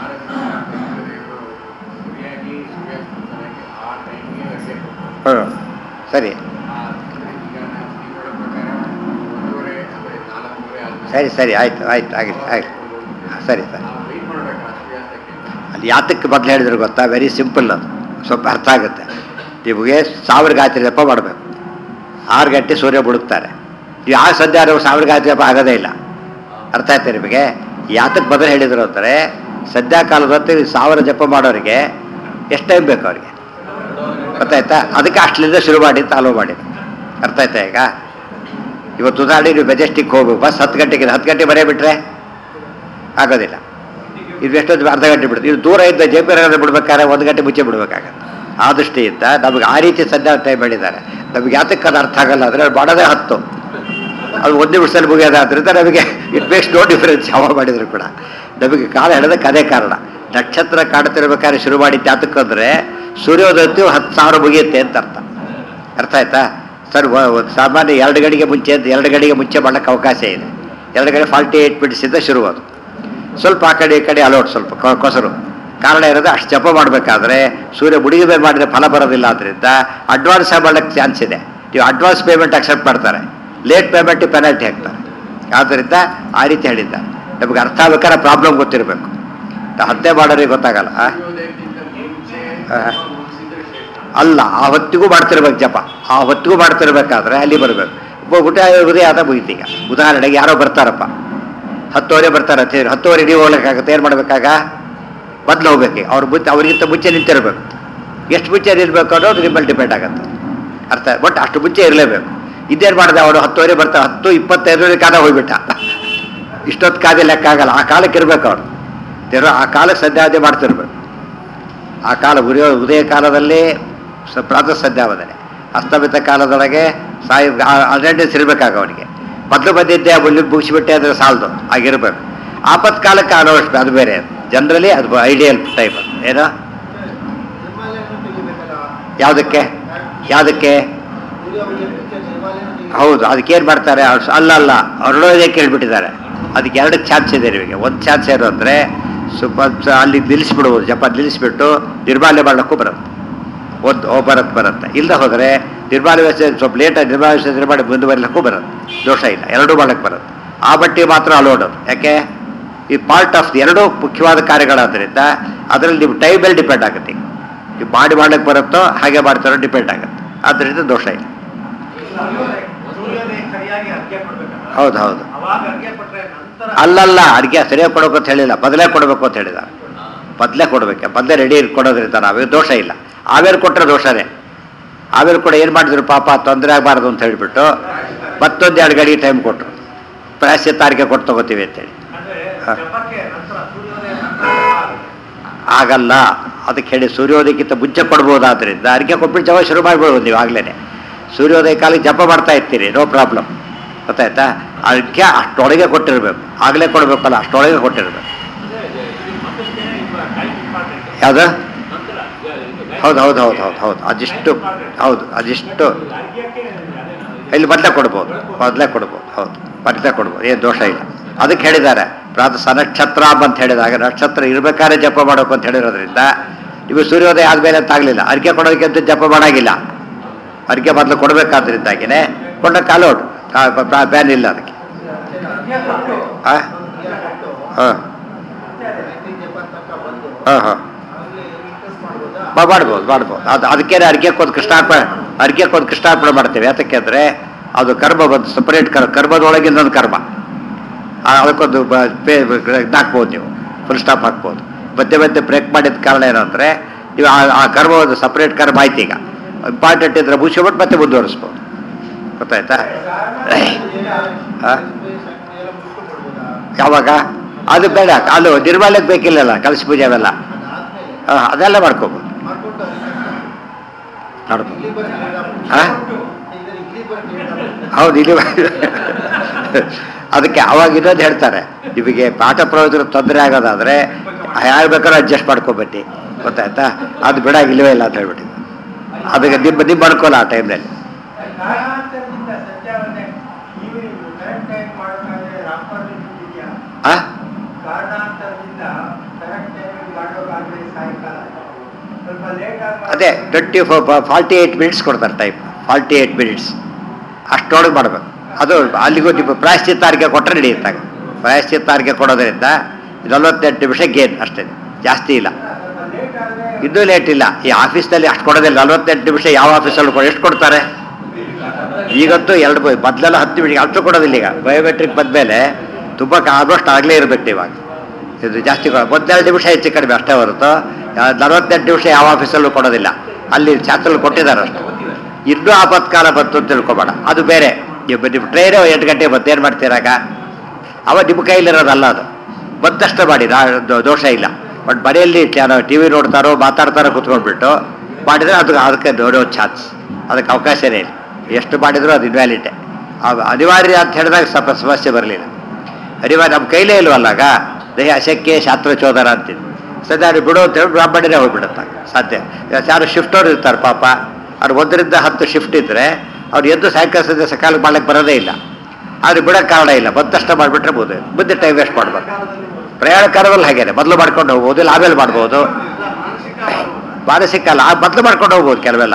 ಹ್ಞೂ ಸರಿ ಸರಿ ಸರಿ ಆಯಿತು ಆಯ್ತು ಆಗಿದೆ ಆಯ್ತು ಸರಿ ಸರಿ. ಅಲ್ಲಿ ಯಾತಕ್ಕೆ ಮೊದಲು ಹೇಳಿದ್ರೆ ಗೊತ್ತಾ? ವೆರಿ ಸಿಂಪಲ್, ಅದು ಸ್ವಲ್ಪ ಅರ್ಥ ಆಗುತ್ತೆ ನಿಮಗೆ. ಸಾವಿರ ಗಾಯತ್ರಿ ಜಪ ಮಾಡಬೇಕು, ಆರು ಗಂಟೆ ಸೂರ್ಯ ಬಿಡುತ್ತಾರೆ. ನೀವು ಆ ಸದ್ಯ ಸಾವಿರ ಗಾಯತ್ರಿ ಜಪ ಆಗೋದೇ ಇಲ್ಲ. ಅರ್ಥ ಆಯ್ತು ನಿಮಗೆ? ಯಾತಕ್ಕೆ ಬದಲು ಹೇಳಿದ್ರು ಅಂದರೆ ಸದ್ಯಾಕಾಲದ ಹೊತ್ತು ಸಾವಿರ ಜಪ ಮಾಡೋರಿಗೆ ಎಷ್ಟು ಟೈಮ್ ಬೇಕು ಅವರಿಗೆ? ಗೊತ್ತಾಯ್ತಾ? ಅದಕ್ಕೆ ಅಷ್ಟಲಿಂದ ಶುರು ಮಾಡಿ ಚಾಲೂ ಮಾಡಿದ್ದು. ಅರ್ಥ ಆಯ್ತಾ? ಈಗ ಇವತ್ತು ಉದಾಹರಣೆ ನೀವು ಮೆಜೆಸ್ಟಿಕ್ ಹೋಗ್ಬೇಕು, ಬಸ್ ಹತ್ತು ಗಂಟೆಗೆ ಹತ್ತು ಗಂಟೆ ಬರೇ ಬಿಟ್ರೆ ಆಗೋದಿಲ್ಲ. ಇದು ಎಷ್ಟೊತ್ತು ಅರ್ಧ ಗಂಟೆ ಬಿಡುತ್ತೆ. ಇದು ದೂರ ಇದ್ದ ಜೆ ಪಿ ನಗರ ಬಿಡ್ಬೇಕಾದ್ರೆ ಒಂದು ಗಂಟೆ ಮುಂಚೆ ಬಿಡಬೇಕಾಗತ್ತೆ. ಆ ದೃಷ್ಟಿಯಿಂದ ನಮಗೆ ಆ ರೀತಿ ಸದ್ಯ ಟೈಮ್ ಹೇಳಿದ್ದಾರೆ. ನಮಗೆ ಯಾತಕ್ಕೆ ಅದು ಅರ್ಥ ಆಗಲ್ಲ ಅಂದರೆ ಅದು ಮಾಡೋದೇ ಹತ್ತು, ಅದು ಒಂದು ನಿಮಿಷದಲ್ಲಿ ಮುಗಿಯೋದಾದ್ರಿಂದ ನಮಗೆ ಇಟ್ ಮೇಕ್ಸ್ ನೋ ಡಿಫರೆನ್ಸ್ ಯಾವ ಮಾಡಿದ್ರು ಕೂಡ. ನಮಗೆ ಕಾಲ ಹೇಳೋದಕ್ಕೆ ಅದೇ ಕಾರಣ. ನಕ್ಷತ್ರ ಕಾಡ್ತಿರ್ಬೇಕಾದ್ರೆ ಶುರು ಮಾಡಿದ್ದು ಯಾತಕ್ಕಂದರೆ ಸೂರ್ಯೋದಯತ್ತು ಹತ್ತು ಸಾವಿರ ಮುಗಿಯುತ್ತೆ ಅಂತ ಅರ್ಥ. ಅರ್ಥ ಆಯ್ತಾ ಸರ್? ಸಾಮಾನ್ಯ ಎರಡು ಗಂಟೆಗೆ ಮುಂಚೆ ಎರಡು ಗಂಟೆಗೆ ಮುಂಚೆ ಮಾಡೋಕ್ಕೆ ಅವಕಾಶ ಇದೆ. ಎರಡು ಗಂಟೆ ಫಾರ್ಟಿ ಏಯ್ಟ್ ಮಿನಿಟ್ಸಿಂದ ಶುರುವಾದು. ಸ್ವಲ್ಪ ಆ ಕಡೆ ಈ ಕಡೆ ಅಲೋಟ್ ಸ್ವಲ್ಪ ಕೊಸರು. ಕಾರಣ ಇರೋದು ಅಷ್ಟು ಜಪ ಮಾಡಬೇಕಾದ್ರೆ ಸೂರ್ಯ ಮುಡಿಗೆ ಮೇಲೆ ಮಾಡಿದ್ರೆ ಫಲ ಬರೋದಿಲ್ಲ. ಆದ್ದರಿಂದ ಅಡ್ವಾನ್ಸ್ ಮಾಡೋಕ್ಕೆ ಚಾನ್ಸ್ ಇದೆ. ನೀವು ಅಡ್ವಾನ್ಸ್ ಪೇಮೆಂಟ್ ಅಕ್ಸೆಪ್ಟ್ ಮಾಡ್ತಾರೆ, ಲೇಟ್ ಪೇಮೆಂಟ್ ಪೆನಾಲ್ಟಿ ಹಾಕ್ತಾರೆ. ಆದ್ದರಿಂದ ಆ ರೀತಿ ಹೇಳಿದ್ದ. ನಮಗೆ ಅರ್ಥ ಆಗ್ಬೇಕಾದ್ರೆ ಪ್ರಾಬ್ಲಮ್ ಗೊತ್ತಿರಬೇಕು. ಹತ್ಯೆ ಮಾಡೋರಿಗೆ ಗೊತ್ತಾಗಲ್ಲ. ಅಲ್ಲ, ಆ ಹೊತ್ತಿಗೂ ಮಾಡ್ತಿರ್ಬೇಕು ಜಪ. ಆ ಹೊತ್ತಿಗೂ ಮಾಡ್ತಿರ್ಬೇಕಾದ್ರೆ ಅಲ್ಲಿ ಬರಬೇಕು. ಊಟ ಉದಯ ಆದ ಮುಗಿತೀಗ. ಉದಾಹರಣೆಗೆ ಯಾರೋ ಬರ್ತಾರಪ್ಪ, ಹತ್ತುವರೆ ಬರ್ತಾರೆ ಅಂತ ಹೇಳಿ ಹತ್ತುವರೆ ನೀವು ಹೋಗ್ಲಿಕ್ಕಾಗತ್ತೆ. ಏನು ಮಾಡಬೇಕಾಗ? ಮೊದಲು ಹೋಗ್ಬೇಕು. ಅವ್ರು ಮುಂಚೆ ಅವ್ರಿಗಿಂತ ಮುಂಚೆ ನಿಂತಿರಬೇಕು. ಎಷ್ಟು ಮುಂಚೆ ನಿಲ್ಬೇಕು ಅನ್ನೋದು ನಿಮ್ಮಲ್ಲಿ ಡಿಪೆಂಡ್ ಆಗುತ್ತೆ. ಅರ್ಥ? ಬಟ್ ಅಷ್ಟು ಮುಂಚೆ ಇರಲೇಬೇಕು. ಇದೇನು ಮಾಡಿದೆ ಅವನು? ಹತ್ತುವರೆ ಬರ್ತಾರೆ, ಹತ್ತು ಇಪ್ಪತ್ತೈದರಲ್ಲಿ ಕಾದ ಹೋಗ್ಬಿಟ್ಟ. ಇಷ್ಟೊತ್ತು ಕಾದೆ ಲೆಕ್ಕ ಆಗಲ್ಲ. ಆ ಕಾಲಕ್ಕೆ ಇರಬೇಕು ಅವ್ರು. ದೇವರು ಆ ಕಾಲಕ್ಕೆ ಸಂಧ್ಯಾವಧಿ ಮಾಡ್ತಿರ್ಬೇಕು. ಆ ಕಾಲ ಉದಯ ಉದಯ ಕಾಲದಲ್ಲಿ ಪ್ರಾತಃ ಸಂಧ್ಯಾವಂದನೆ, ಅಸ್ತಮಿತ ಕಾಲದೊಳಗೆ ಸಾಯಿ ಅಟೆಂಡೆನ್ಸ್ ಇರಬೇಕಾಗ ಅವನಿಗೆ. ಮೊದಲು ಬಂದಿದ್ದೆ ಮುಲ್ಲಿ ಮುಗಿಸಿಬಿಟ್ಟೆ ಅಂದರೆ ಸಾಲದು, ಆಗಿರ್ಬೇಕು. ಆಪತ್ ಕಾಲಕ್ಕೆ ಅನವಶ್ಯ, ಅದು ಬೇರೆ. ಜನರಲಿ ಅದು ಐಡಿಯಲ್ ಟೈಮ್. ಏನೋ ಯಾವುದಕ್ಕೆ ಯಾವುದಕ್ಕೆ ಹೌದು, ಅದಕ್ಕೇನು ಮಾಡ್ತಾರೆ? ಅಲ್ಲ ಅಲ್ಲ ಅರುಣೋದಯ ಕೇಳಿಬಿಟ್ಟಿದ್ದಾರೆ. ಅದಕ್ಕೆ ಎರಡು ಚಾನ್ಸ್ ಇದೆ ನಿಮಗೆ. ಒಂದು ಚಾನ್ಸ್ ಏನು ಅಂದರೆ ಸ್ವಲ್ಪ ಅಲ್ಲಿ ನಿಲ್ಲಿಸ್ಬಿಡ್ಬೋದು, ಜಪ ನಿಲ್ಲಿಸ್ಬಿಟ್ಟು ನಿರ್ಮಾಲ್ಯ ಮಾಡೋಕ್ಕೂ ಬರುತ್ತೆ. ಒಂದು ಓ ಬರುತ್ತೆ ಬರುತ್ತೆ ಇಲ್ಲದೆ ಹೋದರೆ ನಿರ್ಮಾಲ್ಯ ವ್ಯವಸ್ಥೆ ಸ್ವಲ್ಪ ಲೇಟಾಗಿ ನಿರ್ಮಾಲ್ಯ ವ್ಯವಸ್ಥೆ ಮಾಡಿ ಮುಂದುವರಿಲಿಕ್ಕೂ ಬರುತ್ತೆ, ದೋಷ ಇಲ್ಲ. ಎರಡೂ ಮಾಡೋಕ್ಕೆ ಬರುತ್ತೆ. ಆ ಬಟ್ಟೆ ಮಾತ್ರ ಅಲೋಡೋದು. ಯಾಕೆ? ಈ ಪಾರ್ಟ್ ಆಫ್ ಎರಡೂ ಮುಖ್ಯವಾದ ಕಾರ್ಯಗಳಾದ್ದರಿಂದ ಅದರಲ್ಲಿ ನಿಮ್ಮ ಟೈಮಲ್ಲಿ ಡಿಪೆಂಡ್ ಆಗುತ್ತೆ. ನೀವು ಮಾಡಿ ಮಾಡೋಕ್ಕೆ ಬರುತ್ತೋ ಹಾಗೆ ಮಾಡ್ತಾರೋ ಡಿಪೆಂಡ್ ಆಗುತ್ತೆ. ಆದ್ದರಿಂದ ದೋಷ ಇಲ್ಲ. ಹೌದು ಹೌದು ಅಲ್ಲಲ್ಲ, ಅಡುಗೆ ಸರಿಯಾಗಿ ಕೊಡಬೇಕು ಅಂತ ಹೇಳಿಲ್ಲ, ಬದಲೇ ಕೊಡಬೇಕು ಅಂತ ಹೇಳಿದ. ಬದಲೇ ಕೊಡಬೇಕು, ಬದಲೇ ರೆಡಿ ಕೊಡೋದ್ರಿಂದ ನಾವೇ ದೋಷ ಇಲ್ಲ. ಆವೇರು ಕೊಟ್ಟರೆ ದೋಷನೇ. ಆವೇರು ಕೂಡ ಏನು ಮಾಡಿದ್ರು ಪಾಪ ತೊಂದರೆ ಆಗಬಾರ್ದು ಅಂತ ಹೇಳಿಬಿಟ್ಟು ಮತ್ತೊಂದು ಎರಡು ಗಡಿಗೆ ಟೈಮ್ ಕೊಟ್ಟರು. ಪ್ರಾಯಶ್ಚಿತ್ತ ತಾರೀಕೆ ಕೊಟ್ಟು ತಗೋತೀವಿ ಅಂತೇಳಿ. ಆಗಲ್ಲ, ಅದಕ್ಕೆ ಹೇಳಿ ಸೂರ್ಯೋದಯಕ್ಕಿಂತ ಮುಂಚೆ ಕೊಡ್ಬೋದಾದ್ರಿಂದ ಅರ್ಘ್ಯ ಕೊಟ್ಬಿಟ್ಟು ಜಪ ಶುರು ಮಾಡ್ಬೋದು ನೀವು ಆಗಲೇ. ಸೂರ್ಯೋದಯ ಕಾಲಕ್ಕೆ ಜಪ ಮಾಡ್ತಾ ಇರ್ತೀರಿ, ನೋ ಪ್ರಾಬ್ಲಮ್. ಗೊತ್ತಾಯ್ತಾ? ಅರ್ಘ್ಯ ಅಷ್ಟೊಳಗೆ ಕೊಟ್ಟಿರ್ಬೇಕು, ಆಗಲೇ ಕೊಡಬೇಕಲ್ಲ, ಅಷ್ಟೊಳಗೆ ಕೊಟ್ಟಿರ್ಬೇಕು. ಯಾವುದು? ಹೌದು ಹೌದು ಹೌದು ಹೌದು ಹೌದು ಅದಿಷ್ಟು ಹೌದು ಅದಿಷ್ಟು ಇಲ್ಲಿ ಮೊದಲೇ ಕೊಡ್ಬೋದು, ಮೊದಲೇ ಕೊಡ್ಬೋದು. ಹೌದು, ಮೊದಲೇ ಕೊಡ್ಬೋದು, ಏನು ದೋಷ ಇಲ್ಲ. ಅದಕ್ಕೆ ಹೇಳಿದ್ದಾರೆ ಪ್ರಾತಃ ಸನಕ್ಷತ್ರ ಅಂತ ಹೇಳಿದಾಗ ನಕ್ಷತ್ರ ಇರ್ಬೇಕಾದ್ರೆ ಜಪ ಮಾಡೋಕು ಅಂತ ಹೇಳಿರೋದ್ರಿಂದ ಇವು ಸೂರ್ಯೋದಯ ಆದಮೇಲೆ ಅಂತ ಆಗಲಿಲ್ಲ. ಅರ್ಘ್ಯ ಕೊಡೋದಕ್ಕೆ ಅಂತ ಜಪ ಮಾಡೋಂಗಿಲ್ಲ. ಅರ್ಘ್ಯ ಮೊದಲು ಕೊಡಬೇಕಾದ್ರಿಂದಾಗಿನೇ ಕೊಟ್ಟ ಕಾಲೋಡು ಬ್ಯಾನ್ ಇಲ್ಲ ಅದಕ್ಕೆ. ಹಾಂ ಹಾಂ ಹಾಂ ಹಾಂ ಮಾಡ್ಬೋದು ಮಾಡ್ಬೋದು. ಅದು ಅದಕ್ಕೇನೆ ಅರ್ಘ್ಯಕ್ಕೊಂದು ಕೃಷ್ಣಾರ್ಪಣೆ ಅರ್ಘ್ಯಕ್ಕೊಂದು ಕೃಷ್ಣಾರ್ಪಣೆ ಮಾಡ್ತೇವೆ. ಯಾತಕ್ಕೆ ಅಂದರೆ ಅದು ಕರ್ಮ ಬಂದು ಸಪರೇಟ್ ಕರ್ಮ, ಕರ್ಮದೊಳಗಿಂದೊಂದು ಕರ್ಮ. ಅದಕ್ಕೊಂದು ಇದು ಹಾಕ್ಬೋದು, ನೀವು ಫುಲ್ ಸ್ಟಾಪ್ ಹಾಕ್ಬೋದು. ಮಧ್ಯೆ ಮಧ್ಯೆ ಬ್ರೇಕ್ ಮಾಡಿದ ಕಾರಣ ಏನು ಅಂದರೆ ನೀವು ಆ ಕರ್ಮ ಒಂದು ಸಪ್ರೇಟ್ ಕರ್ಮ ಆಯ್ತು. ಈಗ ಇಂಪಾರ್ಟೆಂಟ್ ಇದ್ರೆ ಮುಗಿಸ್ಬಿಟ್ಟು ಮತ್ತೆ ಮುಂದುವರಿಸ್ಬೋದು. ಗೊತ್ತಾಯ್ತಾ? ಯಾವಾಗ ಅದು ಬೇಡ, ಅದು ನಿರ್ಮಾಲ್ಯಕ್ಕೆ ಬೇಕಿಲ್ಲಲ್ಲ, ಕಲಸಿ ಪೂಜೆ ಅವೆಲ್ಲ. ಹಾಂ, ಅದೆಲ್ಲ ಮಾಡ್ಕೋಬೋದು ಮಾಡ್ಬೋದು ಹಾಂ ಹೌದು. ಇಲ್ಲಿ ಅದಕ್ಕೆ ಅವಾಗ ಇನ್ನೊಂದು ಹೇಳ್ತಾರೆ, ನಿಮಗೆ ಪಾಠ ಪ್ರವಚನ ತೊಂದರೆ ಆಗೋದಾದರೆ ಯಾರು ಬೇಕಾದ್ರೂ ಅಡ್ಜಸ್ಟ್ ಮಾಡ್ಕೊಬೇಡಿ. ಗೊತ್ತಾಯ್ತಾ? ಅದು ಬಿಡಾಗಿಲ್ಲವೇ ಇಲ್ಲ ಅಂತ ಹೇಳ್ಬಿಟ್ಟು ಅದಕ್ಕೆ ನಿಮ್ಮ ನಿಮ್ಮ ಅನುಕೂಲ ಆ ಟೈಮ್ನಲ್ಲಿ. ಅದೇ twenty four forty eight minutes ಕೊಡ್ತಾರೆ ಟೈಮ್, ಫಾರ್ಟಿ ಏಯ್ಟ್ ಮಿನಿಟ್ಸ್ ಅಷ್ಟೊಳಗೆ ಮಾಡಬೇಕು. ಅದು ಅಲ್ಲಿಗೂ ನಿಮ್ಮ ಪ್ರಾಯಶ್ಚಿತ್ತಾರ್ಗೆ ಕೊಟ್ಟರೆ ನಡೆಯುತ್ತಾಗ. ಪ್ರಾಯಶ್ಚಿತ್ತಾರ್ಗೆ ಕೊಡೋದ್ರಿಂದ ನಲವತ್ತೆಂಟು ನಿಮಿಷ ಗೇನ್ ಅಷ್ಟೇ, ಜಾಸ್ತಿ ಇಲ್ಲ. ಇನ್ನೂ ಲೇಟ್ ಇಲ್ಲ. ಈ ಆಫೀಸ್ನಲ್ಲಿ ಅಷ್ಟು ಕೊಡೋದಿಲ್ಲ. ನಲವತ್ತೆಂಟು ನಿಮಿಷ ಯಾವ ಆಫೀಸಲ್ಲೂ ಕೊಡ ಎಷ್ಟು ಕೊಡ್ತಾರೆ ಈಗಂತೂ? ಎರಡು ಮೊದಲೆಲ್ಲ ಹತ್ತು ನಿಮಿಷ ಅಷ್ಟು ಕೊಡೋದಿಲ್ಲ. ಈಗ ಬಯೋಮೆಟ್ರಿಕ್ ಬಂದಮೇಲೆ ತುಂಬ ಆಲ್ಮೋಸ್ಟ್ ಆಗಲೇ ಇರಬೇಕು ಇವಾಗ. ಇದು ಜಾಸ್ತಿ ಕೊಡ ಮೊದಲೆರಡು ನಿಮಿಷ ಹೆಚ್ಚು ಕಡಿಮೆ ಅಷ್ಟೇ ಹೊರತು ನಲವತ್ತೆಂಟು ನಿಮಿಷ ಯಾವ ಆಫೀಸಲ್ಲೂ ಕೊಡೋದಿಲ್ಲ. ಅಲ್ಲಿ ಚಾತ್ರಲ್ಲಿ ಕೊಟ್ಟಿದ್ದಾರೆ ಅಷ್ಟು. ಇನ್ನೂ ಆಪತ್ಕಾಲ ಬಂತು ಅಂತ ತಿಳ್ಕೊಬೇಡ, ಅದು ಬೇರೆ. ನಿಮ್ಮ ಟ್ರೈನು ಎಂಟು ಗಂಟೆ ಮತ್ತೇನು ಮಾಡ್ತೀರಾಗ? ಅವ ನಿಮ್ಮ ಕೈಲಿರೋದಲ್ಲ, ಅದು ಮತ್ತಷ್ಟು ಮಾಡಿ ದೋಷ ಇಲ್ಲ. ಬಟ್ ಮನೆಯಲ್ಲಿ ನಾವು ಟಿ ವಿ ನೋಡ್ತಾರೋ ಮಾತಾಡ್ತಾರೋ ಕುತ್ಕೊಂಡ್ಬಿಟ್ಟು ಮಾಡಿದರೆ ಅದು ಅದಕ್ಕೆ ನೋಡೋ ಚಾನ್ಸ್, ಅದಕ್ಕೆ ಅವಕಾಶನೇ ಇಲ್ಲ. ಎಷ್ಟು ಮಾಡಿದರೂ ಅದು ಇನ್ವ್ಯಾಲಿಟೇ. ಅನಿವಾರ್ಯ ಅಂತ ಹೇಳಿದಾಗ ಸ್ವಲ್ಪ ಸಮಸ್ಯೆ ಬರಲಿಲ್ಲ. ಅನಿವಾರ್ಯ ನಮ್ಮ ಕೈಲೇ ಇಲ್ವಲ್ಲಾಗ. ದೇಹ ಅಶಕ್ಯ ಶಾಸ್ತ್ರಚೋದರ ಅಂತಿದ್ದು ಸದ್ಯ ಅದು ಬಿಡೋ ಅಂತ ಹೇಳಿ ಬ್ರಾಹ್ಮಣನೇ ಹೋಗ್ಬಿಡುತ್ತೆ ಸಾಧ್ಯ. ಯಾರು ಶಿಫ್ಟವ್ರು ಇರ್ತಾರೆ ಪಾಪ, ಅವ್ರು ಒಂದರಿಂದ ಹತ್ತು ಶಿಫ್ಟ್ ಇದ್ದರೆ ಅವ್ರು ಎದ್ದು ಸಾಯಂಕಾಲ ಸದ್ಯ ಸಕಾಲಕ್ಕೆ ಮಾಡ್ಲಿಕ್ಕೆ ಬರೋದೇ ಇಲ್ಲ. ಆದರೆ ಬಿಡೋಕ್ಕೆ ಕಾರಣ ಇಲ್ಲ, ಮತ್ತಷ್ಟು ಮಾಡಿಬಿಟ್ರೆ ಬೋದು ಮುಂದೆ ಟೈಮ್ ವೇಸ್ಟ್ ಮಾಡ್ಬೇಕು. ಪ್ರಯಾಣ ಕಾಲದಲ್ಲಿ ಹಾಗೇನೆ ಮೊದಲು ಮಾಡ್ಕೊಂಡು ಹೋಗ್ಬೋದು, ಇಲ್ಲ ಆಮೇಲೆ ಮಾಡ್ಬೋದು. ಮಾನಸಿಕ ಅಲ್ಲ, ಮೊದಲು ಮಾಡ್ಕೊಂಡು ಹೋಗ್ಬೋದು ಕೆಲವೆಲ್ಲ.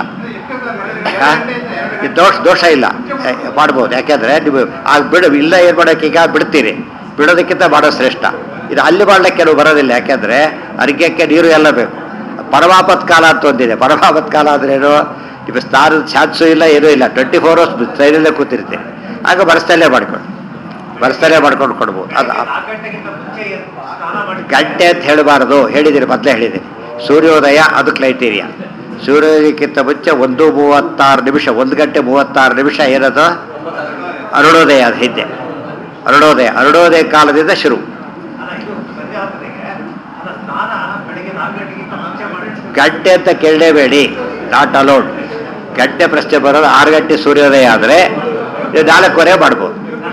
ಇದು ದೋಷ ದೋಷ ಇಲ್ಲ, ಮಾಡ್ಬೋದು. ಯಾಕೆಂದರೆ ನೀವು ಆಗ ಬಿಡು ಇಲ್ಲ ಏನು ಮಾಡೋಕ್ಕೆ ಈಗ ಬಿಡ್ತೀರಿ, ಬಿಡೋದಕ್ಕಿಂತ ಮಾಡೋ ಶ್ರೇಷ್ಠ. ಇದು ಅಲ್ಲಿ ಮಾಡ್ಲಿಕ್ಕೆ ಕೆಲವು ಬರೋದಿಲ್ಲ. ಯಾಕೆಂದರೆ ಅರ್ಘ್ಯಕ್ಕೆ ನೀರು ಎಲ್ಲ ಬೇಕು. ಪರಮಾಪತ್ ಕಾಲ ಅಂತ ಒಂದಿದೆ. ಪರಮಾಪತ್ ಕಾಲ ಅಂದ್ರೇನು? ನೀವು ಸ್ನಾನದ ಚಾನ್ಸು ಇಲ್ಲ, ಏನೂ ಇಲ್ಲ, ಟ್ವೆಂಟಿ ಫೋರ್ ಅವರ್ಸ್ ಟ್ರೈನಲ್ಲೇ ಕೂತಿರ್ತೀರಿ. ಆಗ ಬರಸ್ತಲ್ಲೇ ಮಾಡ್ಕೊಂಡು ಬರಸ್ತಲ್ಲೇ ಮಾಡ್ಕೊಂಡು ಕೊಡ್ಬೋದು. ಅದು ಗಂಟೆ ಅಂತ ಹೇಳಬಾರ್ದು, ಹೇಳಿದ್ದೀರಿ ಮೊದಲೇ ಹೇಳಿದ್ದೀರಿ. ಸೂರ್ಯೋದಯ ಅದು ಕ್ರೈಟೀರಿಯಾ. ಸೂರ್ಯೋದಯಕ್ಕಿಂತ ಮುಂಚೆ ಒಂದು ಮೂವತ್ತಾರು ನಿಮಿಷ ಒಂದು ಗಂಟೆ ಮೂವತ್ತಾರು ನಿಮಿಷ ಏನದು ಅರುಣೋದಯ. ಅದು ಹಿಂದೆ ಅರುಣೋದಯ. ಅರುಣೋದಯ ಕಾಲದಿಂದ ಶುರು. ಗಂಟೆ ಅಂತ ಕೇಳಲೇಬೇಡಿ, ನಾಟ್ ಅಲೌಡ್. ಗಂಟೆ ಪ್ರಶ್ನೆ ಬರೋದು ಆರು ಗಂಟೆ ಸೂರ್ಯೋದಯ ಆದರೆ ನಾಲ್ಕುವರೆ ಮಾಡ್ಬೋದು.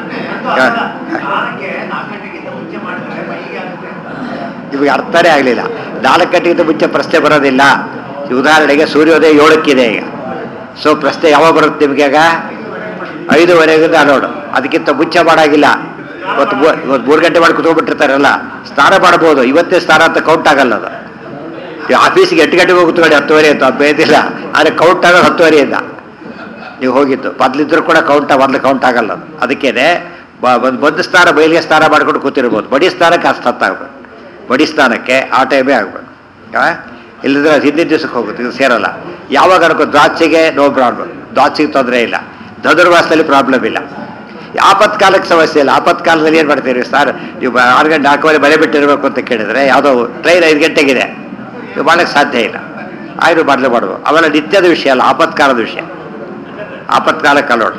ನಿಮಗೆ ಅರ್ಥನೇ ಆಗಲಿಲ್ಲ. ನಾಲ್ಕು ಗಂಟೆಗಿಂತ ಮುಂಚೆ ಪ್ರಶ್ನೆ ಬರೋದಿಲ್ಲ. ಉದಾಹರಣೆಗೆ ಸೂರ್ಯೋದಯ ಏಳಕ್ಕಿದೆ ಈಗ. ಸೊ ಪ್ರಶ್ನೆ ಯಾವಾಗ ಬರುತ್ತೆ ನಿಮಗೆ? ಆಗ ಐದುವರೆಗಿಂದ ಅಲೋಡು. ಅದಕ್ಕಿಂತ ಮುಂಚೆ ಮಾಡೋಂಗಿಲ್ಲ. ಇವತ್ತು ಇವತ್ತು ಮೂರು ಗಂಟೆ ಮಾಡಿ ಕುತ್ಕೊಂಡ್ಬಿಟ್ಟಿರ್ತಾರಲ್ಲ, ಸ್ನಾನ ಮಾಡ್ಬೋದು. ಇವತ್ತೇ ಸ್ನಾನ ಅಂತ ಕೌಂಟ್ ಆಗಲ್ಲ. ಅದು ಆಫೀಸಿಗೆ ಎಂಟು ಗಂಟೆಗೆ ಹೋಗಿ ಕುತ್ಕೊಳ್ಳಿ, ಹತ್ತುವರೆ ಅಂತ ಬೇದಿಲ್ಲ. ಆದರೆ ಕೌಂಟ್ ಆಗೋದು ಹತ್ತುವರೆಯಿಂದ ನೀವು ಹೋಗಿದ್ದು. ಮೊದಲಿದ್ರು ಕೂಡ ಕೌಂಟ್ ಮೊದಲು ಕೌಂಟ್ ಆಗಲ್ಲ ಅದು. ಅದಕ್ಕೇನೆ ಒಂದು ಬಂದು ಸ್ನಾನ ಬಯಲಿಗೆ ಸ್ನಾನ ಮಾಡ್ಕೊಂಡು ಕೂತಿರ್ಬೋದು. ಬಡಿ ಸ್ನಾನಕ್ಕೆ ಅಷ್ಟು ಹತ್ತಾಗಬೇಕು. ಬಡಿ ಸ್ನಾನಕ್ಕೆ ಆ ಟೈಮೇ ಆಗಬೇಕು. ಇಲ್ಲದ್ರೆ ಹಿಂದಿನ ದಿವಸಕ್ಕೆ ಹೋಗುತ್ತೆ, ಇದು ಸೇರಲ್ಲ. ಯಾವಾಗ ಅನ್ಕೋ ದ್ವಾಚಿಗೆ ನೋ ಪ್ರಾಬ್ಲಮ್, ದ್ವಾಚಿಗೆ ತೊಂದರೆ ಇಲ್ಲ. ಧನುರ್ಮಾಸದಲ್ಲಿ ಪ್ರಾಬ್ಲಮ್ ಇಲ್ಲ. ಆಪತ್ಕಾಲಕ್ಕೆ ಸಮಸ್ಯೆ ಇಲ್ಲ. ಆಪತ್ಕಾಲದಲ್ಲಿ ಏನು ಮಾಡ್ತೀರಿ ಸರ್? ನೀವು ಆರು ಗಂಟೆ ನಾಲ್ಕುವರೆ ಮನೆ ಬಿಟ್ಟಿರಬೇಕು ಅಂತ ಕೇಳಿದರೆ ಯಾವುದೋ ಟ್ರೈನ್ ಐದು ಗಂಟೆಗಿದೆ, ನೀವು ಮಾಡೋಕ್ಕೆ ಸಾಧ್ಯ ಇಲ್ಲ. ಆಯ್ತು ಮಾಡಲೇ ಮಾಡ್ಬೋದು. ಅವೆಲ್ಲ ನಿತ್ಯದ ವಿಷಯ ಅಲ್ಲ, ಆಪತ್ಕಾಲದ ವಿಷಯ. ಆಪತ್ಕಾಲಕ್ಕೆ ಅಲೋಡ್.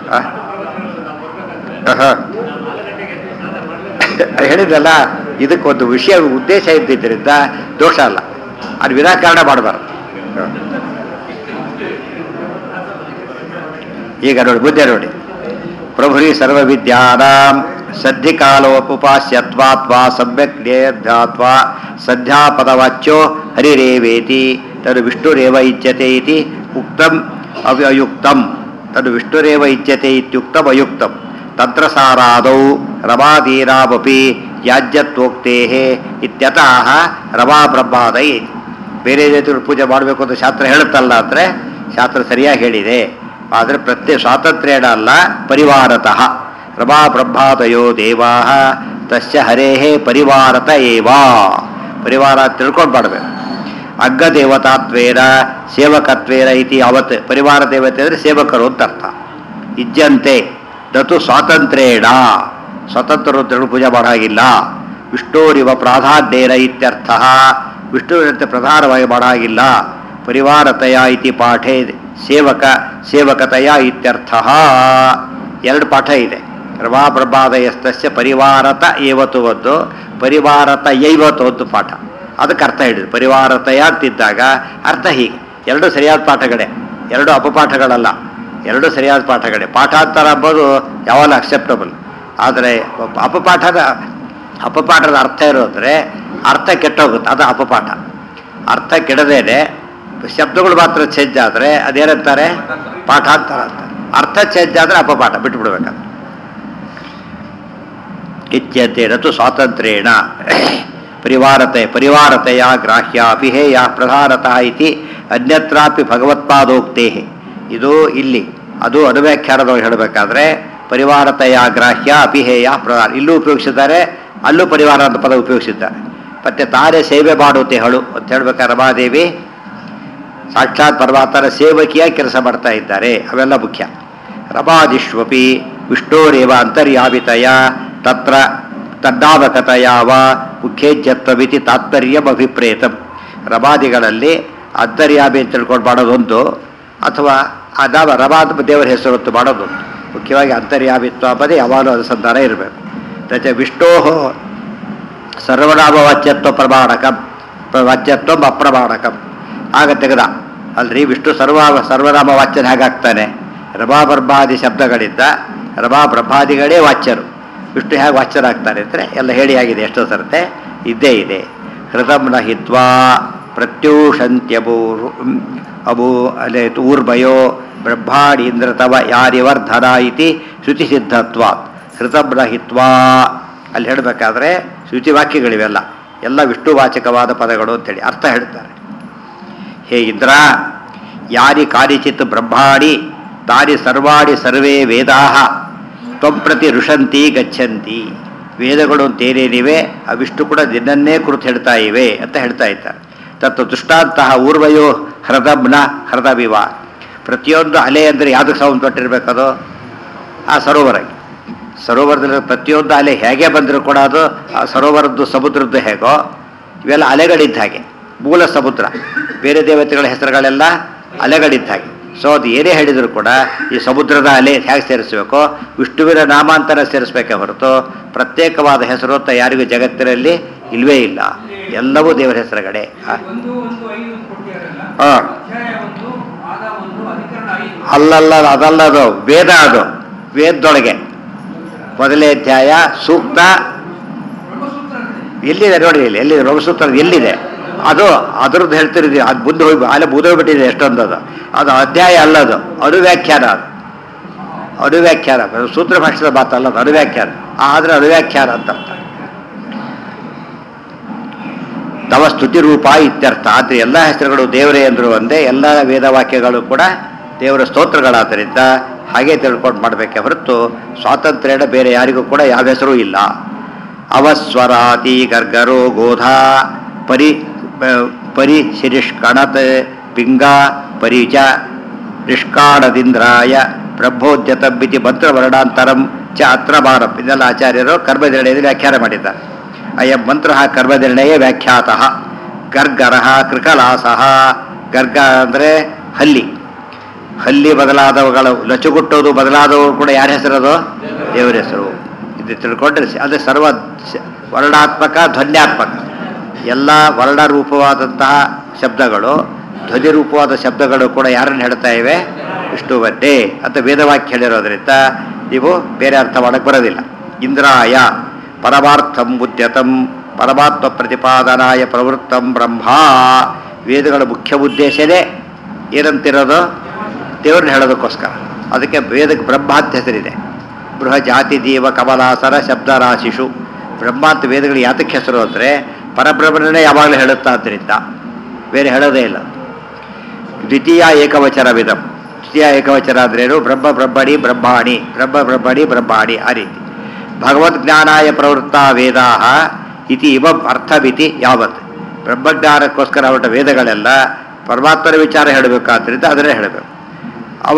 ಹಾಂ ಹೇಳಿದ್ರಲ್ಲ, ಇದಕ್ಕೊಂದು ವಿಷಯ ಉದ್ದೇಶ ಇದ್ದಿದ್ದರಿಂದ ದೋಷ ಅಲ್ಲ. ಅದು ವಿನಾಕಾರಣ ಮಾಡಬಾರ್ದು. ಈಗ ನೋಡಿ ಬುದ್ಧಿ ನೋಡಿ, ಪ್ರಭುರಿ ಸರ್ವವಿದ್ಯಾನಾಂ ಸದ್ಧಿಕಾಲೋಪುಪಾಸ್ಯತ್ವಾತ್ವಾ ಸಮ್ಯಕ್ ಜ್ಞೇಯಧ್ಯಾತ್ವಾ ಸದ್ಯಾಪದವಾಚ್ಯೋ ಹರಿರೇವೇತಿ ತದು ವಿಷ್ಣುರೇವ ಇಚ್ಯತೆ ಇತಿ ಉಕ್ತಂ ಅವ್ಯಯುಕ್ತಂ ತದು ವಿಷ್ಣುರೇವ ಇಚ್ಯತೆ ಇತ್ಯುಕ್ತಂ ಅಯುಕ್ತಂ ತತ್ರ ಸಾರಾದೌ ರಮಾದೀನಾಮಪಿ ಯಾಜ್ಯತ್ವೋಕ್ತೇಃ ಇತ್ಯತಃ ರಮಾ ಬ್ರಹ್ಮಾದೈ. ಬೇರೆ ರೀತಿಯಲ್ಲಿ ಪೂಜೆ ಮಾಡಬೇಕು ಅಂತ ಶಾಸ್ತ್ರ ಹೇಳುತ್ತಲ್ಲ ಅಂದರೆ ಶಾಸ್ತ್ರ ಸರಿಯಾಗಿ ಹೇಳಿದೆ. ಆದರೆ ಪ್ರತ್ಯೇಕ ಸ್ವಾತಂತ್ರ್ಯೇಣ ಅಲ್ಲ, ಪರಿವಾರತಃ. ರಮಾ ಬ್ರಹ್ಮಾದಯೋ ದೇವಾ ತಸ್ಯ ಹರೇಃ ಪರಿವಾರತ ಏವ. ಪರಿವಾರ ತಿಳ್ಕೊಂಡು ಮಾಡಬೇಕು. ಅಗ್ಗದೇವತಾತ್ವೇನ ಸೇವಕತ್ವೇನ ಇತಿ ಅವತ್. ಪರಿವಾರ ದೇವತೆ ಅಂದರೆ ಸೇವಕರು ಅಂತ ಅರ್ಥ. ಇಜ್ಜಂತೆ ನತು ಸ್ವಾತಂತ್ರ್ಯೇಣ, ಸ್ವತಂತ್ರರು ತಿಳ್ಕೊಂಡು ಪೂಜೆ ಮಾಡೋ ಹಾಗಿಲ್ಲ. ವಿಷ್ಣುರಿವ ಪ್ರಾಧಾನ್ಯೇನ ಇತ್ಯರ್ಥ. ವಿಷ್ಣುವಿನಂತೆ ಪ್ರಧಾನವಾಗಿ ಮಾಡೋ ಹಾಗಿಲ್ಲ. ಪರಿವಾರತಯ ಇತಿ ಪಾಠೇ ಸೇವಕ ಸೇವಕತಯ ಇತ್ಯರ್ಥ. ಎರಡು ಪಾಠ ಇದೆ. ರಮಾ ಬ್ರಹ್ಮಾದಯಸ್ತಸ್ಯ ಪರಿವಾರತ ಏವತ್ತು ಒಂದು, ಪರಿವಾರತ ಯೈವತ್ತು ಒಂದು ಪಾಠ. ಅದಕ್ಕೆ ಅರ್ಥ ಹೇಳಿದ್ರು. ಪರಿವಾರತಯ ಅಂತಿದ್ದಾಗ ಅರ್ಥ ಹೀಗೆ. ಎರಡು ಸರಿಯಾದ ಪಾಠಗಳೇ, ಎರಡು ಅಪಪಾಠಗಳಲ್ಲ, ಎರಡು ಸರಿಯಾದ ಪಾಠಗಳೇ. ಪಾಠಾಂತರ ಅಂಬೋದು ಯಾವಾಗ ಅಕ್ಸೆಪ್ಟಬಲ್. ಆದರೆ ಅಪಪಾಠದ ಅಪಪಾಠದ ಅರ್ಥ ಇರೋದ್ರೆ ಅರ್ಥ ಕೆಟ್ಟೋಗುತ್ತೆ, ಅದು ಅಪಪಾಠ. ಅರ್ಥ ಕೆಡದೇನೆ ಶಬ್ದಗಳು ಮಾತ್ರ ಚೇಂಜ್ ಆದರೆ ಅದೇನಂತಾರೆ? ಪಾಠಾಂತರ ಅಂತಾರೆ. ಅರ್ಥ ಚೇಂಜ್ ಆದರೆ ಅಪಪಾಠ, ಬಿಟ್ಟುಬಿಡ್ಬೇಕಾದ್ರೆ. ಇತ್ಯಂತೆ ನತು ಸ್ವಾತಂತ್ರ್ಯೇಣ ಪರಿವಾರತೆ ಪರಿವಾರತೆಯ ಗ್ರಾಹ್ಯ ಅಪಿಹೇಯ ಪ್ರಧಾನತಃ ಇತಿ ಅನ್ಯತ್ರಾಪಿ ಭಗವತ್ಪಾದೋಕ್ತೇ. ಇದು ಇಲ್ಲಿ, ಅದು ಅನುವ್ಯಾಖ್ಯಾನದೊಳಗೆ ಹೇಳಬೇಕಾದ್ರೆ ಪರಿವಾರತೆಯ ಗ್ರಾಹ್ಯ ಅಪಿಹೇಯ ಪ್ರಧಾನ ಇಲ್ಲೂ ಉಪಯೋಗಿಸಿದ್ದಾರೆ, ಅಲ್ಲೂ ಪರಿವಾರ ಅಂತ ಪದ ಉಪಯೋಗಿಸಿದ್ದಾರೆ. ಮತ್ತೆ ತಾರೆ ಸೇವೆ ಮಾಡುತ್ತೆ ಹೇಳು ಅಂತ ಹೇಳ್ಬೇಕಾದ್ರೆ ರಮಾದೇವಿ ಸಾಕ್ಷಾತ್ ಪರಮಾತ್ಮನ ಸೇವಕಿಯಾಗಿ ಕೆಲಸ ಮಾಡ್ತಾ ಇದ್ದಾರೆ, ಅವೆಲ್ಲ ಮುಖ್ಯ. ರಮಾದಿಷ್ವಪಿ ವಿಷ್ಣೋರೇವ ಅಂತರ್ಯಾಮಿತಯ ತತ್ರ ತದ್ದಾವಕತಯ ವಾ ಮುಖ್ಯೇಜ್ಯತ್ವಮಿತಿ ತಾತ್ಪರ್ಯಂ ಅಭಿಪ್ರೇತಂ. ರಮಾದಿಗಳಲ್ಲಿ ಅಂತರ್ಯಾಮಿ ಅಂತ ತಿಳ್ಕೊಂಡು ಮಾಡೋದೊಂದು, ಅಥವಾ ಅದಾವ ರಮಾದ ದೇವರ ಹೆಸರೊತ್ತು ಮಾಡೋದೊಂದು. ಮುಖ್ಯವಾಗಿ ಅಂತರ್ಯಾಮಿತ್ವ ಪದೇ ಯಾವಾಗಲೂ ಅನುಸಂಧಾನ ಇರಬೇಕು. ತಚ ವಿಷ್ಣೋ ಸರ್ವನಾಮ ವಾಚ್ಯತ್ವ ಪ್ರಮಾಣಕಂ ವಾಚ್ಯತ್ವ ಅಪ್ರಮಾಣಕಂ. ಆಗ ತೆಗೆದ ಅಲ್ರಿ ವಿಷ್ಣು ಸರ್ವ ಸರ್ವನಾಮ ವಾಚ್ಯನ ಹೇಗಾಗ್ತಾನೆ? ರಮಾ ಬ್ರಹ್ಮಾದಿ ಶಬ್ದಗಳಿಂದ ರಮಾ ಬ್ರಹ್ಮಾದಿಗಳೇ ವಾಚ್ಯರು, ವಿಷ್ಣು ಹೇಗೆ ವಾಚ್ಯರಾಗ್ತಾರೆ ಅಂದರೆ ಎಲ್ಲ ಹೇಳಿ ಆಗಿದೆ. ಎಷ್ಟೋ ಸರ್ತೆ ಇದ್ದೇ ಇದೆ. ಹೃದಮ್ನ ಹಿತ್ವಾ ಪ್ರತ್ಯೂಷಂತ್ಯಭೂ ಅಭೂ ಅಲೆ ಊರ್ಭಯೋ ಬ್ರಹ್ಮಾಡಿ ಇಂದ್ರ ತವ ಯಾರಿವರ್ಧನ ಇತಿ ಶ್ರುತಿಸಿದ್ಧತ್ವ. ಹೃತಮ್ನ ಹಿತ್ವಾ ಅಲ್ಲಿ ಹೇಳಬೇಕಾದ್ರೆ ಶ್ರುತಿವಾಕ್ಯಗಳಿವೆಲ್ಲ ಎಲ್ಲ ವಿಷ್ಣುವಾಚಕವಾದ ಪದಗಳು ಅಂತೇಳಿ ಅರ್ಥ ಹೇಳ್ತಾರೆ. ಹೇ ಇಂದ್ರ, ಯಾರಿ ಕಾನಿಚಿತ್ ಬ್ರಹ್ಮಾಡಿ ತಾನಿ ಸರ್ವಾಣಿ ಸರ್ವೇ ವೇದಾ ತ್ವಂ ಪ್ರತಿ ಋಷಂತಿ ಗಚ್ಚಂತಿ. ವೇದಗಳು ಅಂತೇನೇನಿವೆ ಆ ವಿಷ್ಣು ಕೂಡ ನಿನ್ನನ್ನೇ ಕುರಿತು ಹೇಳ್ತಾ ಇವೆ ಅಂತ ಹೇಳ್ತಾ ಇದ್ದಾರೆ. ತತ್ತು ದುಷ್ಟಾಂತಹ ಊರ್ವಯೋ ಹೃದಮ್ನ ಹೃದವಿವ. ಪ್ರತಿಯೊಂದು ಅಲೆ ಅಂದರೆ ಯಾವುದಕ್ಕೆ ಸೌಂಡ್ ತೊಟ್ಟಿರ್ಬೇಕದು? ಆ ಸರೋವರಕ್ಕೆ. ಸರೋವರದಲ್ಲಿ ಪ್ರತಿಯೊಂದು ಅಲೆ ಹೇಗೆ ಬಂದರೂ ಕೂಡ ಅದು ಆ ಸರೋವರದ್ದು ಸಮುದ್ರದ್ದು ಹೇಗೋ ಇವೆಲ್ಲ ಅಲೆಗಳಿದ್ದ ಹಾಗೆ. ಮೂಲ ಸಮುದ್ರ, ಬೇರೆ ದೇವತೆಗಳ ಹೆಸರುಗಳೆಲ್ಲ ಅಲೆಗಳಿದ್ದ ಹಾಗೆ. ಸೊ ಅದು ಏನೇ ಹೇಳಿದರೂ ಕೂಡ ಈ ಸಮುದ್ರದ ಅಲೆ ಹೇಗೆ ಸೇರಿಸಬೇಕೋ ವಿಷ್ಣುವಿನ ನಾಮಾಂತರ ಸೇರಿಸಬೇಕೇ ಹೊರತು ಪ್ರತ್ಯೇಕವಾದ ಹೆಸರು ಅಂತ ಯಾರಿಗೂ ಜಗತ್ತಿನಲ್ಲಿ ಇಲ್ವೇ ಇಲ್ಲ. ಎಲ್ಲವೂ ದೇವರ ಹೆಸರುಗಳೇ. ಹಾಂ ಅಲ್ಲಲ್ಲ, ಅದಲ್ಲ, ಅದು ವೇದ. ಅದು ವೇದದೊಳಗೆ ಮೊದಲನೇ ಅಧ್ಯಾಯ ಸೂಕ್ತ ಎಲ್ಲಿದೆ ನೋಡಿ, ಇಲ್ಲಿ ಎಲ್ಲಿದೆ ಬ್ರಹ್ಮಸೂತ್ರ ಎಲ್ಲಿದೆ? ಅದು ಅದರದ್ದು ಹೇಳ್ತಿರೋದು. ಅದು ಮುಂದೆ ಹೋಗಿ ಅಲ್ಲೇ ಬೂದೋಗ್ಬಿಟ್ಟಿದೆ ಎಷ್ಟೊಂದು. ಅದು ಅದು ಅಧ್ಯಾಯ ಅಲ್ಲದು, ಅನುವ್ಯಾಖ್ಯಾನ. ಅದು ಅನುವ್ಯಾಖ್ಯಾನ, ಸೂತ್ರ ಭಾಷೆದ ಮಾತಲ್ಲ, ಅದು ಅನುವ್ಯಾಖ್ಯಾನ. ಆದರೆ ಅನುವ್ಯಾಖ್ಯಾನ ಅಂತ ಅರ್ಥ. ತವ ಸ್ತುತಿ ರೂಪ ಇತ್ಯರ್ಥ. ಆದರೆ ಎಲ್ಲ ಹೆಸರುಗಳು ದೇವರೇ ಅಂದರು ಒಂದೇ, ಎಲ್ಲ ವೇದವಾಕ್ಯಗಳು ಕೂಡ ದೇವರ ಸ್ತೋತ್ರಗಳಾದ್ದರಿಂದ ಹಾಗೆ ತಿಳ್ಕೊಂಡು ಮಾಡಬೇಕೆ ಹೊರತು ಸ್ವಾತಂತ್ರ್ಯನ ಬೇರೆ ಯಾರಿಗೂ ಕೂಡ ಯಾವ ಹೆಸರೂ ಇಲ್ಲ. ಅವಸ್ವರಾತಿ ಗರ್ಗರೋ ಗೋಧಾ ಪರಿ ಪರಿ ಶಿರಿಷ್ಕಣತ್ ಪಿಂಗ ಪರಿಚ ನಿಷ್ಕಾಣದಿಂದ್ರಾಯ ಬ್ರಹ್ಮೋದ್ಯತಂಬಿತಿ ಮಂತ್ರವರ್ಣಾಂತರಂ ಚ ಅತ್ರ ಭಾರಂ. ಇದೆಲ್ಲ ಆಚಾರ್ಯರು ಕರ್ಮನಿರ್ಣಯದಲ್ಲಿ ವ್ಯಾಖ್ಯಾನ ಮಾಡಿದ್ದಾರೆ. ಅಯಂ ಮಂತ್ರ ಕರ್ಮನಿರ್ಣಯ ವ್ಯಾಖ್ಯಾತಃ. ಗರ್ಗರ ಕೃಕಲಾಸಃ. ಗರ್ಗ ಅಂದರೆ ಹಲ್ಲಿ, ಹಲ್ಲಿ ಬದಲಾದವುಗಳು, ಲಚುಗುಟ್ಟೋದು ಬದಲಾದವು ಕೂಡ ಯಾರ ಹೆಸರದು? ದೇವರ ಹೆಸರು. ಇದು ತಿಳ್ಕೊಂಡ್ರೆ ಅದು ಸರ್ವ ವರ್ಣಾತ್ಮಕ ಧ್ವನ್ಯಾತ್ಮಕ. ಎಲ್ಲ ವರ್ಣರೂಪವಾದಂತಹ ಶಬ್ದಗಳು ಧ್ವನಿರೂಪವಾದ ಶಬ್ದಗಳು ಕೂಡ ಯಾರನ್ನು ಹೇಳ್ತಾ ಇವೆ? ವಿಷ್ಣುವನ್ನೇ ಅಂತ ವೇದವಾಕ್ಯ ಹೇಳಿರೋದ್ರಿಂದ ನೀವು ಬೇರೆ ಅರ್ಥ ಮಾಡಕ್ಕೆ ಬರೋದಿಲ್ಲ. ಇಂದ್ರಾಯ ಪರಮಾರ್ಥಂ ಉದ್ಯತಂ ಪರಮಾತ್ಮ ಪ್ರತಿಪಾದನಾಯ ಪ್ರವೃತ್ತಂ ಬ್ರಹ್ಮ. ವೇದಗಳ ಮುಖ್ಯ ಉದ್ದೇಶನೇ ಏನಂತಿರೋದು? ದೇವ್ರನ್ನ ಹೇಳೋದಕ್ಕೋಸ್ಕರ. ಅದಕ್ಕೆ ವೇದಕ್ಕೆ ಬ್ರಹ್ಮ ಅಂತ ಹೆಸರಿದೆ. ಬೃಹಜಾತಿ ದೇವ ಕಮಲಾಸರ ಶಬ್ದರಾಶಿಷು. ಬ್ರಹ್ಮ ಅಂತ ವೇದಗಳು ಯಾತಕ್ಕೆ ಹೆಸರು ಅಂದರೆ ಪರಬ್ರಹ್ಮನೇ ಯಾವಾಗಲೂ ಹೇಳುತ್ತಾ ಆದ್ದರಿಂದ, ಬೇರೆ ಹೇಳೋದೇ ಇಲ್ಲ. ದ್ವಿತೀಯ ಏಕವಚನ ವಿಧಂ. ದ್ವಿತೀಯ ಏಕವಚನ ಅಂದ್ರೇನು? ಬ್ರಹ್ಮ ಬ್ರಹ್ಮಣಿ ಬ್ರಹ್ಮಾಣಿ, ಬ್ರಹ್ಮ ಬ್ರಹ್ಮಣಿ ಬ್ರಹ್ಮಾಣಿ, ಆ ರೀತಿ. ಭಗವದ್ಜ್ಞಾನಾಯ ಪ್ರವೃತ್ತ ವೇದಾ ಇತಿ ಇವ ಅರ್ಥವಿತಿ ಯಾವತ್. ಬ್ರಹ್ಮಜ್ಞಾನಕ್ಕೋಸ್ಕರ ಹೊರಟ ವೇದಗಳೆಲ್ಲ ಪರಮಾತ್ಮನ ವಿಚಾರ ಹೇಳಬೇಕಾದ್ರಿಂದ ಅದನ್ನೇ ಹೇಳಬೇಕು. ಅವ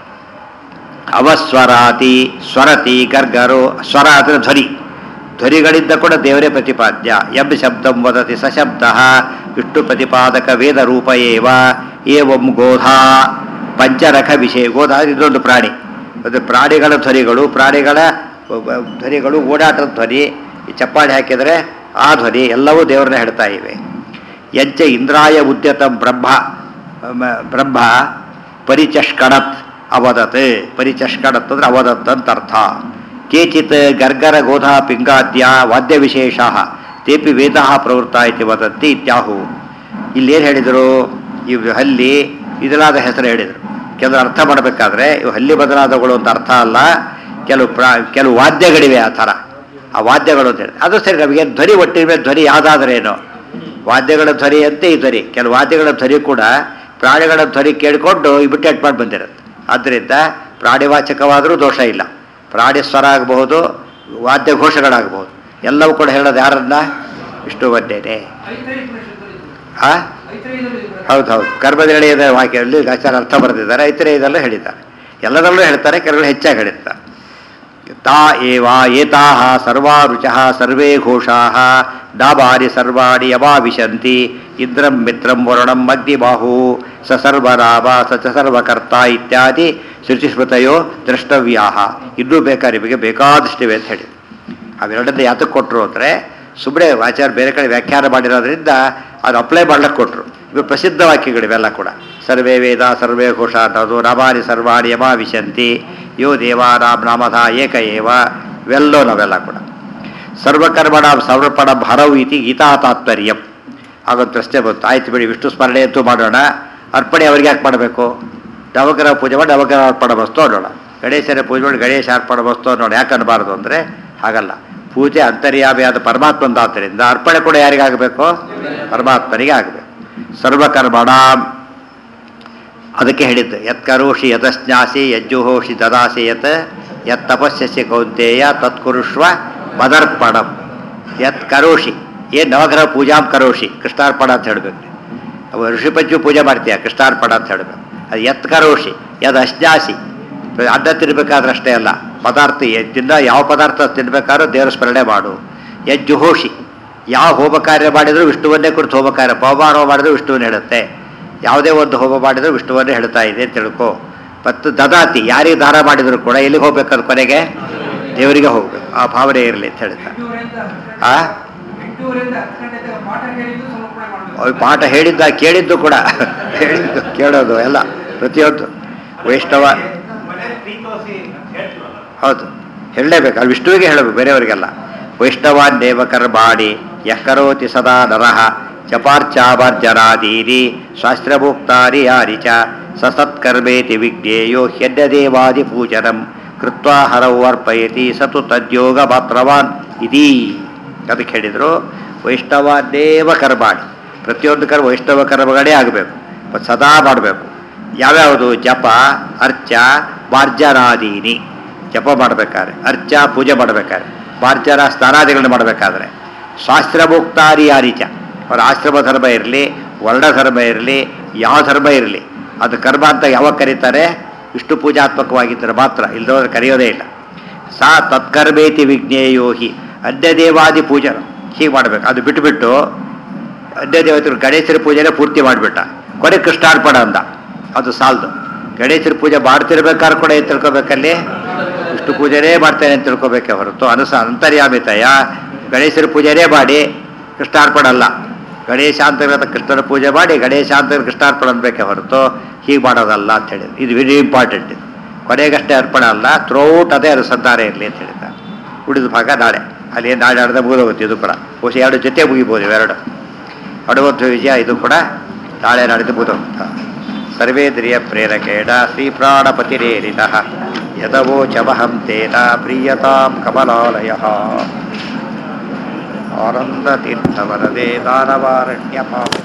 ಅವಸ್ವರಾತಿ ಸ್ವರತಿ ಗರ್ಗರು. ಸ್ವರ ಅಂದರೆ ಧ್ವನಿ, ಧ್ವನಿಗಳಿಂದ ಕೂಡ ದೇವರೇ ಪ್ರತಿಪಾದ್ಯ. ಎಬ್ ಶಬ್ದಂ ವದತಿ ಸಶಬ್ದ ವಿಷ್ಣು ಪ್ರತಿಪಾದಕ ವೇದ ರೂಪ ಏವ ಏವಂ ಗೋಧಾ ಪಂಚರಖ ವಿಷಯ. ಗೋಧಾ ಇದೊಂದು ಪ್ರಾಣಿ. ಅದು ಪ್ರಾಣಿಗಳ ಧ್ವನಿಗಳು, ಪ್ರಾಣಿಗಳ ಧ್ವನಿಗಳು, ಓಡಾಟದ ಧ್ವನಿ, ಈ ಚಪ್ಪಾಳೆ ಹಾಕಿದರೆ ಆ ಧ್ವನಿ ಎಲ್ಲವೂ ದೇವರನ್ನ ಹೇಳ್ತಾ ಇವೆ. ಯಜ್ಜ ಇಂದ್ರಾಯ ಉದ್ಯತಂ ಬ್ರಹ್ಮ ಬ್ರಹ್ಮ ಪರಿಚಷ್ಕಣತ್ ಅವದತ್. ಪರಿಚಷ್ಕಣತ್ ಅಂದ್ರೆ ಅವದತ್ ಅಂತ ಅರ್ಥ. ಕೇಚಿತ್ ಗರ್ಗರ ಗೋಧಾ ಪಿಂಗಾದ್ಯ ವಾದ್ಯ ವಿಶೇಷ ತೇಪಿ ವೇದ ಪ್ರವೃತ್ತ ಇತಿ ವದಂತಿ ಇತ್ಯಾಹು. ಇಲ್ಲೇನು ಹೇಳಿದರು? ಇವು ಹಲ್ಲಿ ಇದಲಾದ ಹೆಸರು ಹೇಳಿದರು. ಕೆಲವು ಅರ್ಥ ಮಾಡಬೇಕಾದ್ರೆ ಇವು ಹಲ್ಲಿ ಬದಲಾದಗಳು ಅಂತ ಅರ್ಥ ಅಲ್ಲ. ಕೆಲವು ಪ್ರಾ ಕೆಲವು ವಾದ್ಯಗಳಿವೆ ಆ ಥರ. ಆ ವಾದ್ಯಗಳು ಅಂತ ಹೇಳಿ ಅದು ಸರಿ. ನಮಗೆ ಧ್ವನಿ ಒಟ್ಟಿನ ಮೇಲೆ ಧ್ವನಿ ಯಾವುದಾದ್ರೇನು? ವಾದ್ಯಗಳ ಧ್ವನಿ ಅಂತೆ ಈ ಧ್ವನಿ. ಕೆಲವು ವಾದ್ಯಗಳ ಧ್ವನಿ ಕೂಡ ಪ್ರಾಣಿಗಳ ಧ್ವನಿ ಕೇಳಿಕೊಂಡು ಇಮಿಟೇಟ್ ಮಾಡಿ ಬಂದಿರುತ್ತೆ. ಆದ್ದರಿಂದ ಪ್ರಾಣಿವಾಚಕವಾದರೂ ದೋಷ ಇಲ್ಲ. ಪ್ರಾಣಿ ಸ್ವರ ಆಗಬಹುದು, ವಾದ್ಯ ಘೋಷಗಳಾಗಬಹುದು, ಎಲ್ಲವೂ ಕೂಡ ಹೇಳೋದು ಯಾರನ್ನ? ವಿಷ್ಣುವನ್ನೇನೆ. ಹಾಂ ಹೌದು ಹೌದು. ಕರ್ಮದಿಳೆಯದ ವಾಕ್ಯದಲ್ಲಿ ಆಚಾರ ಅರ್ಥ ಬರೆದಿದ್ದಾರೆ. ಐತರೇಯದಲ್ಲೂ ಹೇಳಿದ್ದಾರೆ, ಎಲ್ಲದರಲ್ಲೂ ಹೇಳ್ತಾರೆ, ಕೆಲವರು ಹೆಚ್ಚಾಗಿ ಹೇಳಿರ್ತಾರೆ. ತಾ ಏವ ಏತಾಹ ಸರ್ವಾ ರುಚಃ ಸರ್ವೇ ಘೋಷಾಃ ಡಾಬಾರಿ ಸರ್ವಾಣಿ ಯಮಾವಿಶಂತಿ ಇಂದ್ರಂ ಮಿತ್ರಂ ವರುಣಂ ಅಗ್ನಿಬಾಹು ಸ ಸರ್ವರಾಮ ಸ ಚ ಸರ್ವಕರ್ತ ಇತ್ಯಾದಿ ಶುಚಿಸ್ಮೃತಯೋ ದ್ರಷ್ಟವ್ಯಾಹ. ಇನ್ನೂ ಬೇಕಾದ್ರೆ ನಿಮಗೆ ಬೇಕಾದಷ್ಟಿವೆ ಅಂತ ಹೇಳಿ ಅವೆರಡನ್ನ ಯಾತಕ್ಕೆ ಕೊಟ್ಟರು ಅಂದರೆ ಸುಮ್ಮನೆ ಆಚಾರ ಬೇರೆ ಕಡೆ ವ್ಯಾಖ್ಯಾನ ಮಾಡಿರೋದ್ರಿಂದ ಅದು ಅಪ್ಲೈ ಮಾಡ್ಲಿಕ್ಕೆ ಕೊಟ್ಟರು. ಇವು ಪ್ರಸಿದ್ಧ ವಾಕ್ಯಗಳಿವೆಲ್ಲ ಕೂಡ. ಸರ್ವೇ ವೇದ ಸರ್ವೇ ಘೋಷ ಅನ್ನೋದು, ರಾಮಾನಿ ಸರ್ವಾಣಿ ಯಮಾವಿಶಂತಿ, ಯೋ ದೇವಾನಾಂ ನಾಮಧ ಏಕ ಏವ, ಇವೆಲ್ಲೋ ನಾವೆಲ್ಲ ಕೂಡ. ಸರ್ವಕರ್ಮಣ ಸಮರ್ಪಣ ಭರವು ಇತಿ ಗೀತಾ ತಾತ್ಪರ್ಯಂ. ಆಗೊಂದು ಪ್ರಶ್ನೆ ಬಂತು, ಆಯ್ತು ಬಿಡಿ ವಿಷ್ಣು ಸ್ಮರಣೆ ಅಂತೂ ಮಾಡೋಣ, ಅರ್ಪಣೆ ಅವ್ರಿಗೆ ಯಾಕೆ ಮಾಡಬೇಕು? ನವಗ್ರಹ ಪೂಜೆ ಮಾಡಿ ನವಗ್ರಹ ಅರ್ಪಣ ವಸ್ತು ಅನ್ನೋಣ, ಗಣೇಶನ ಪೂಜೆ ಮಾಡಿ ಗಣೇಶ ಅರ್ಪಣ ವಸ್ತು ಅನ್ನೋಣ. ಯಾಕೆ ಅನ್ನಬಾರ್ದು ಅಂದರೆ ಹಾಗಲ್ಲ. ಪೂಜೆ ಅಂತರ್ಯಾಮಿಯಾದ ಪರಮಾತ್ಮಂದಾದ್ದರಿಂದ ಅರ್ಪಣೆ ಕೂಡ ಯಾರಿಗಾಗಬೇಕು? ಪರಮಾತ್ಮನಿಗೆ ಆಗಬೇಕು. ಸರ್ವಕರ್ಮಣ ಅದಕ್ಕೆ ಹೇಳಿದ್ದು ಯತ್ ಕರೋಷಿ ಯತಸ್ನಾಸಿ ಯಜ್ಜುಹೋಷಿ ದದಾಸಿ ಯತ್ ಯತ್ ತಪಸ್ಯಸಿ ಕೌಂತೆಯ ತತ್ಕುರುಷ್ವ ಮದರ್ಪಣಂ. ಯತ್ ಕರೋಷಿ ಏನು ನವಗ್ರಹ ಪೂಜಾಂ ಕರೋಷಿ, ಕೃಷ್ಣಾರ್ಪಣ ಅಂತ ಹೇಳಬೇಕು. ಅವು ಋಷಿಪಂಚು ಪೂಜೆ ಮಾಡ್ತೀಯ, ಕೃಷ್ಣಾರ್ಪಣ ಅಂತ ಹೇಳಬೇಕು. ಅದು ಯತ್ ಕರೋಷಿ ಯದ್ ಅಶ್ನಾಸಿ, ಅನ್ನ ತಿನ್ಬೇಕಾದ್ರೆ ಅಷ್ಟೇ ಅಲ್ಲ, ಪದಾರ್ಥ ತಿನ್ನ ಯಾವ ಪದಾರ್ಥ ತಿನ್ಬೇಕಾದ್ರೂ ದೇವರ ಸ್ಮರಣೆ ಮಾಡು. ಯಜ್ಜುಹೋಷಿ ಯಾವ ಹೋಮ ಕಾರ್ಯ ಮಾಡಿದರೂ ವಿಷ್ಣುವನ್ನೇ ಕುರಿತು ಹೋಮ ಕಾರ್ಯ, ಪವಮಾನ ಹೋಮ ಮಾಡಿದ್ರು ವಿಷ್ಣುವನ್ನೇ ಹೇಳುತ್ತೆ. ಯಾವುದೇ ಒಂದು ಹೋಮ ಮಾಡಿದರೂ ವಿಷ್ಣುವನ್ನೇ ಹೇಳ್ತಾ ಇದೆ ಅಂತ ತಿಳ್ಕೊ. ಮತ್ತು ದದಾತಿ ಯಾರಿಗೆ ದಾನ ಮಾಡಿದರೂ ಕೂಡ ಎಲ್ಲಿಗೆ ಹೋಗ್ಬೇಕದು? ಕೊನೆಗೆ ದೇವರಿಗೆ ಹೋಗ್ಬೇಕು. ಆ ಭಾವನೆ ಇರಲಿ ಅಂತ ಹೇಳ್ತಾರೆ. ಆ ಪಾಠ ಹೇಳಿದ್ದ ಕೇಳಿದ್ದು ಕೂಡ ಹೇಳಿದ್ದು ಕೇಳೋದು ಎಲ್ಲ ಪ್ರತಿಯೊಂದು ವೈಷ್ಣವ ಹೌದು ಹೇಳಲೇಬೇಕು. ಅಲ್ಲಿ ವಿಷ್ಣುವಿಗೆ ಹೇಳಬೇಕು, ಬೇರೆಯವರಿಗೆಲ್ಲ. ವೈಷ್ಣವಾನ್ ದೇವಕರ್ಮಾಣಿ ಯಃ ಕರೋತಿ ಸದಾ ನರಃ ಜಪಾರ್ಚಾಭರ್ಜನಾದೀನಿ ಶಾಸ್ತ್ರಭೋಕ್ತಾರಿ ಯಾರಿ ಚ ಸಸತ್ಕರ್ಮೇತಿ ವಿಜ್ಞೇಯೋ ಹ್ಯನ್ಯದೇವಾದಿ ಪೂಜನಂ ಕೃತ್ವಾ ಹರೌ ಅರ್ಪಯತಿ ಸತು ತದ್ಯೋಗ ಮಾತ್ರವಾನ್ ಇದೀ. ಅದಕ್ಕೆ ಹೇಳಿದರು ವೈಷ್ಣವಾದೇವ ಕರ್ಮಾಣಿ, ಪ್ರತಿಯೊಂದು ಕರ್ಮ ವೈಷ್ಣವ ಕರ್ಮಗಳೇ ಆಗಬೇಕು, ಮತ್ತು ಸದಾ ಮಾಡಬೇಕು. ಯಾವ್ಯಾವುದು? ಜಪ ಅರ್ಚ ಮಾರ್ಜನಾದೀನಿ. ಜಪ ಮಾಡಬೇಕಾದ್ರೆ, ಅರ್ಚ ಪೂಜೆ ಮಾಡಬೇಕಾದ್ರೆ, ಮಾರ್ಜನ ಸ್ನಾನಾದಿಗಳನ್ನ ಮಾಡಬೇಕಾದ್ರೆ, ಶಾಸ್ತ್ರಭೋಕ್ತಾರಿ ಯಾರೀಚ, ಅವರ ಆಶ್ರಮ ಧರ್ಮ ಇರಲಿ, ವರ್ಣ ಧರ್ಮ ಇರಲಿ, ಯಾವ ಧರ್ಮ ಇರಲಿ, ಅದು ಕರ್ಮ ಅಂತ ಯಾವಾಗ ಕರೀತಾರೆ? ವಿಷ್ಣು ಪೂಜಾತ್ಮಕವಾಗಿದ್ದರೆ ಮಾತ್ರ, ಇಲ್ಲದೋದ್ರೆ ಕರೆಯೋದೇ ಇಲ್ಲ. ಸಾ ತತ್ಕರ್ಮೇತಿ ವಿಜ್ಞೇಯೋಹಿ ಅನ್ಯದೇವಾದಿ ಪೂಜನ ಹೀಗೆ ಮಾಡಬೇಕು. ಅದು ಬಿಟ್ಟುಬಿಟ್ಟು ಅನ್ಯ ದೇವತೆಗಳು ಗಣೇಶರ ಪೂಜೆನೇ ಪೂರ್ತಿ ಮಾಡಿಬಿಟ್ಟ, ಕೊನೆ ಕೃಷ್ಣಾರ್ಪಣ ಅಂದ, ಅದು ಸಾಲದು. ಗಣೇಶರ ಪೂಜೆ ಮಾಡ್ತಿರ್ಬೇಕಾದ್ರೆ ಕೂಡ ಏನು ತಿಳ್ಕೊಬೇಕಲ್ಲಿ? ವಿಷ್ಣು ಪೂಜೆನೇ ಮಾಡ್ತೇನೆ ಅಂತ ತಿಳ್ಕೊಬೇಕೆ ಹೊರತು ಅನುಸ ಅಂತರ್ಯಾಮಿತಯ ಗಣೇಶರ ಪೂಜೆನೇ ಮಾಡಿ ಕೃಷ್ಣಾರ್ಪಣ ಅಲ್ಲ. ಗಣೇಶಾಂತರ್ಗತ ಕೃಷ್ಣನ ಪೂಜೆ ಮಾಡಿ ಗಣೇಶಾಂತರ್ಗತ ಕೃಷ್ಣಾರ್ಪಣ ಅನ್ಬೇಕೆ ಹೊರತು ಹೀಗೆ ಮಾಡೋದಲ್ಲ ಅಂತ ಹೇಳಿದ್ರು. ಇದು ವೆರಿ ಇಂಪಾರ್ಟೆಂಟ್. ಇದು ಕೊನೆಗಷ್ಟೇ ಅರ್ಪಣೆ ಅಲ್ಲ, ಥ್ರೂಔಟ್ ಅದೇ ಅನುಸಂಧಾನ ಇರಲಿ ಅಂತ ಹೇಳಿದ್ದಾರೆ. ಉಳಿದ ಭಾಗ ನಾಳೆ ಅಲ್ಲಿ ನಾಳೆ ನಡೆದ ಮುಗಿದೋಗುತ್ತೆ. ಇದು ಕೂಡ ಬಹುಶಃ ಎರಡು ಜೊತೆ ಮುಗಿಬೋದು. ಇವೆರಡು ಅಡುವತ್ತು ವಿಜಯ ಇದು ಕೂಡ ನಾಳೆ ನಡೆದು ಮುಗಿದೋಗುತ್ತೆ. ಸರ್ವೇಂದ್ರಿಯ ಪ್ರೇರಕೇಣ ಶ್ರೀ ಪ್ರಾಣಪತಿರೇರಿತ ಯದವೋಚಮಹಂ ತೇನ ಪ್ರೀಯತಾಂ ಕಮಲಾಲಯ ಆನಂದತೀರ್ಥವರದೇ ದಾನವಾರಣ್ಯಪಾಂ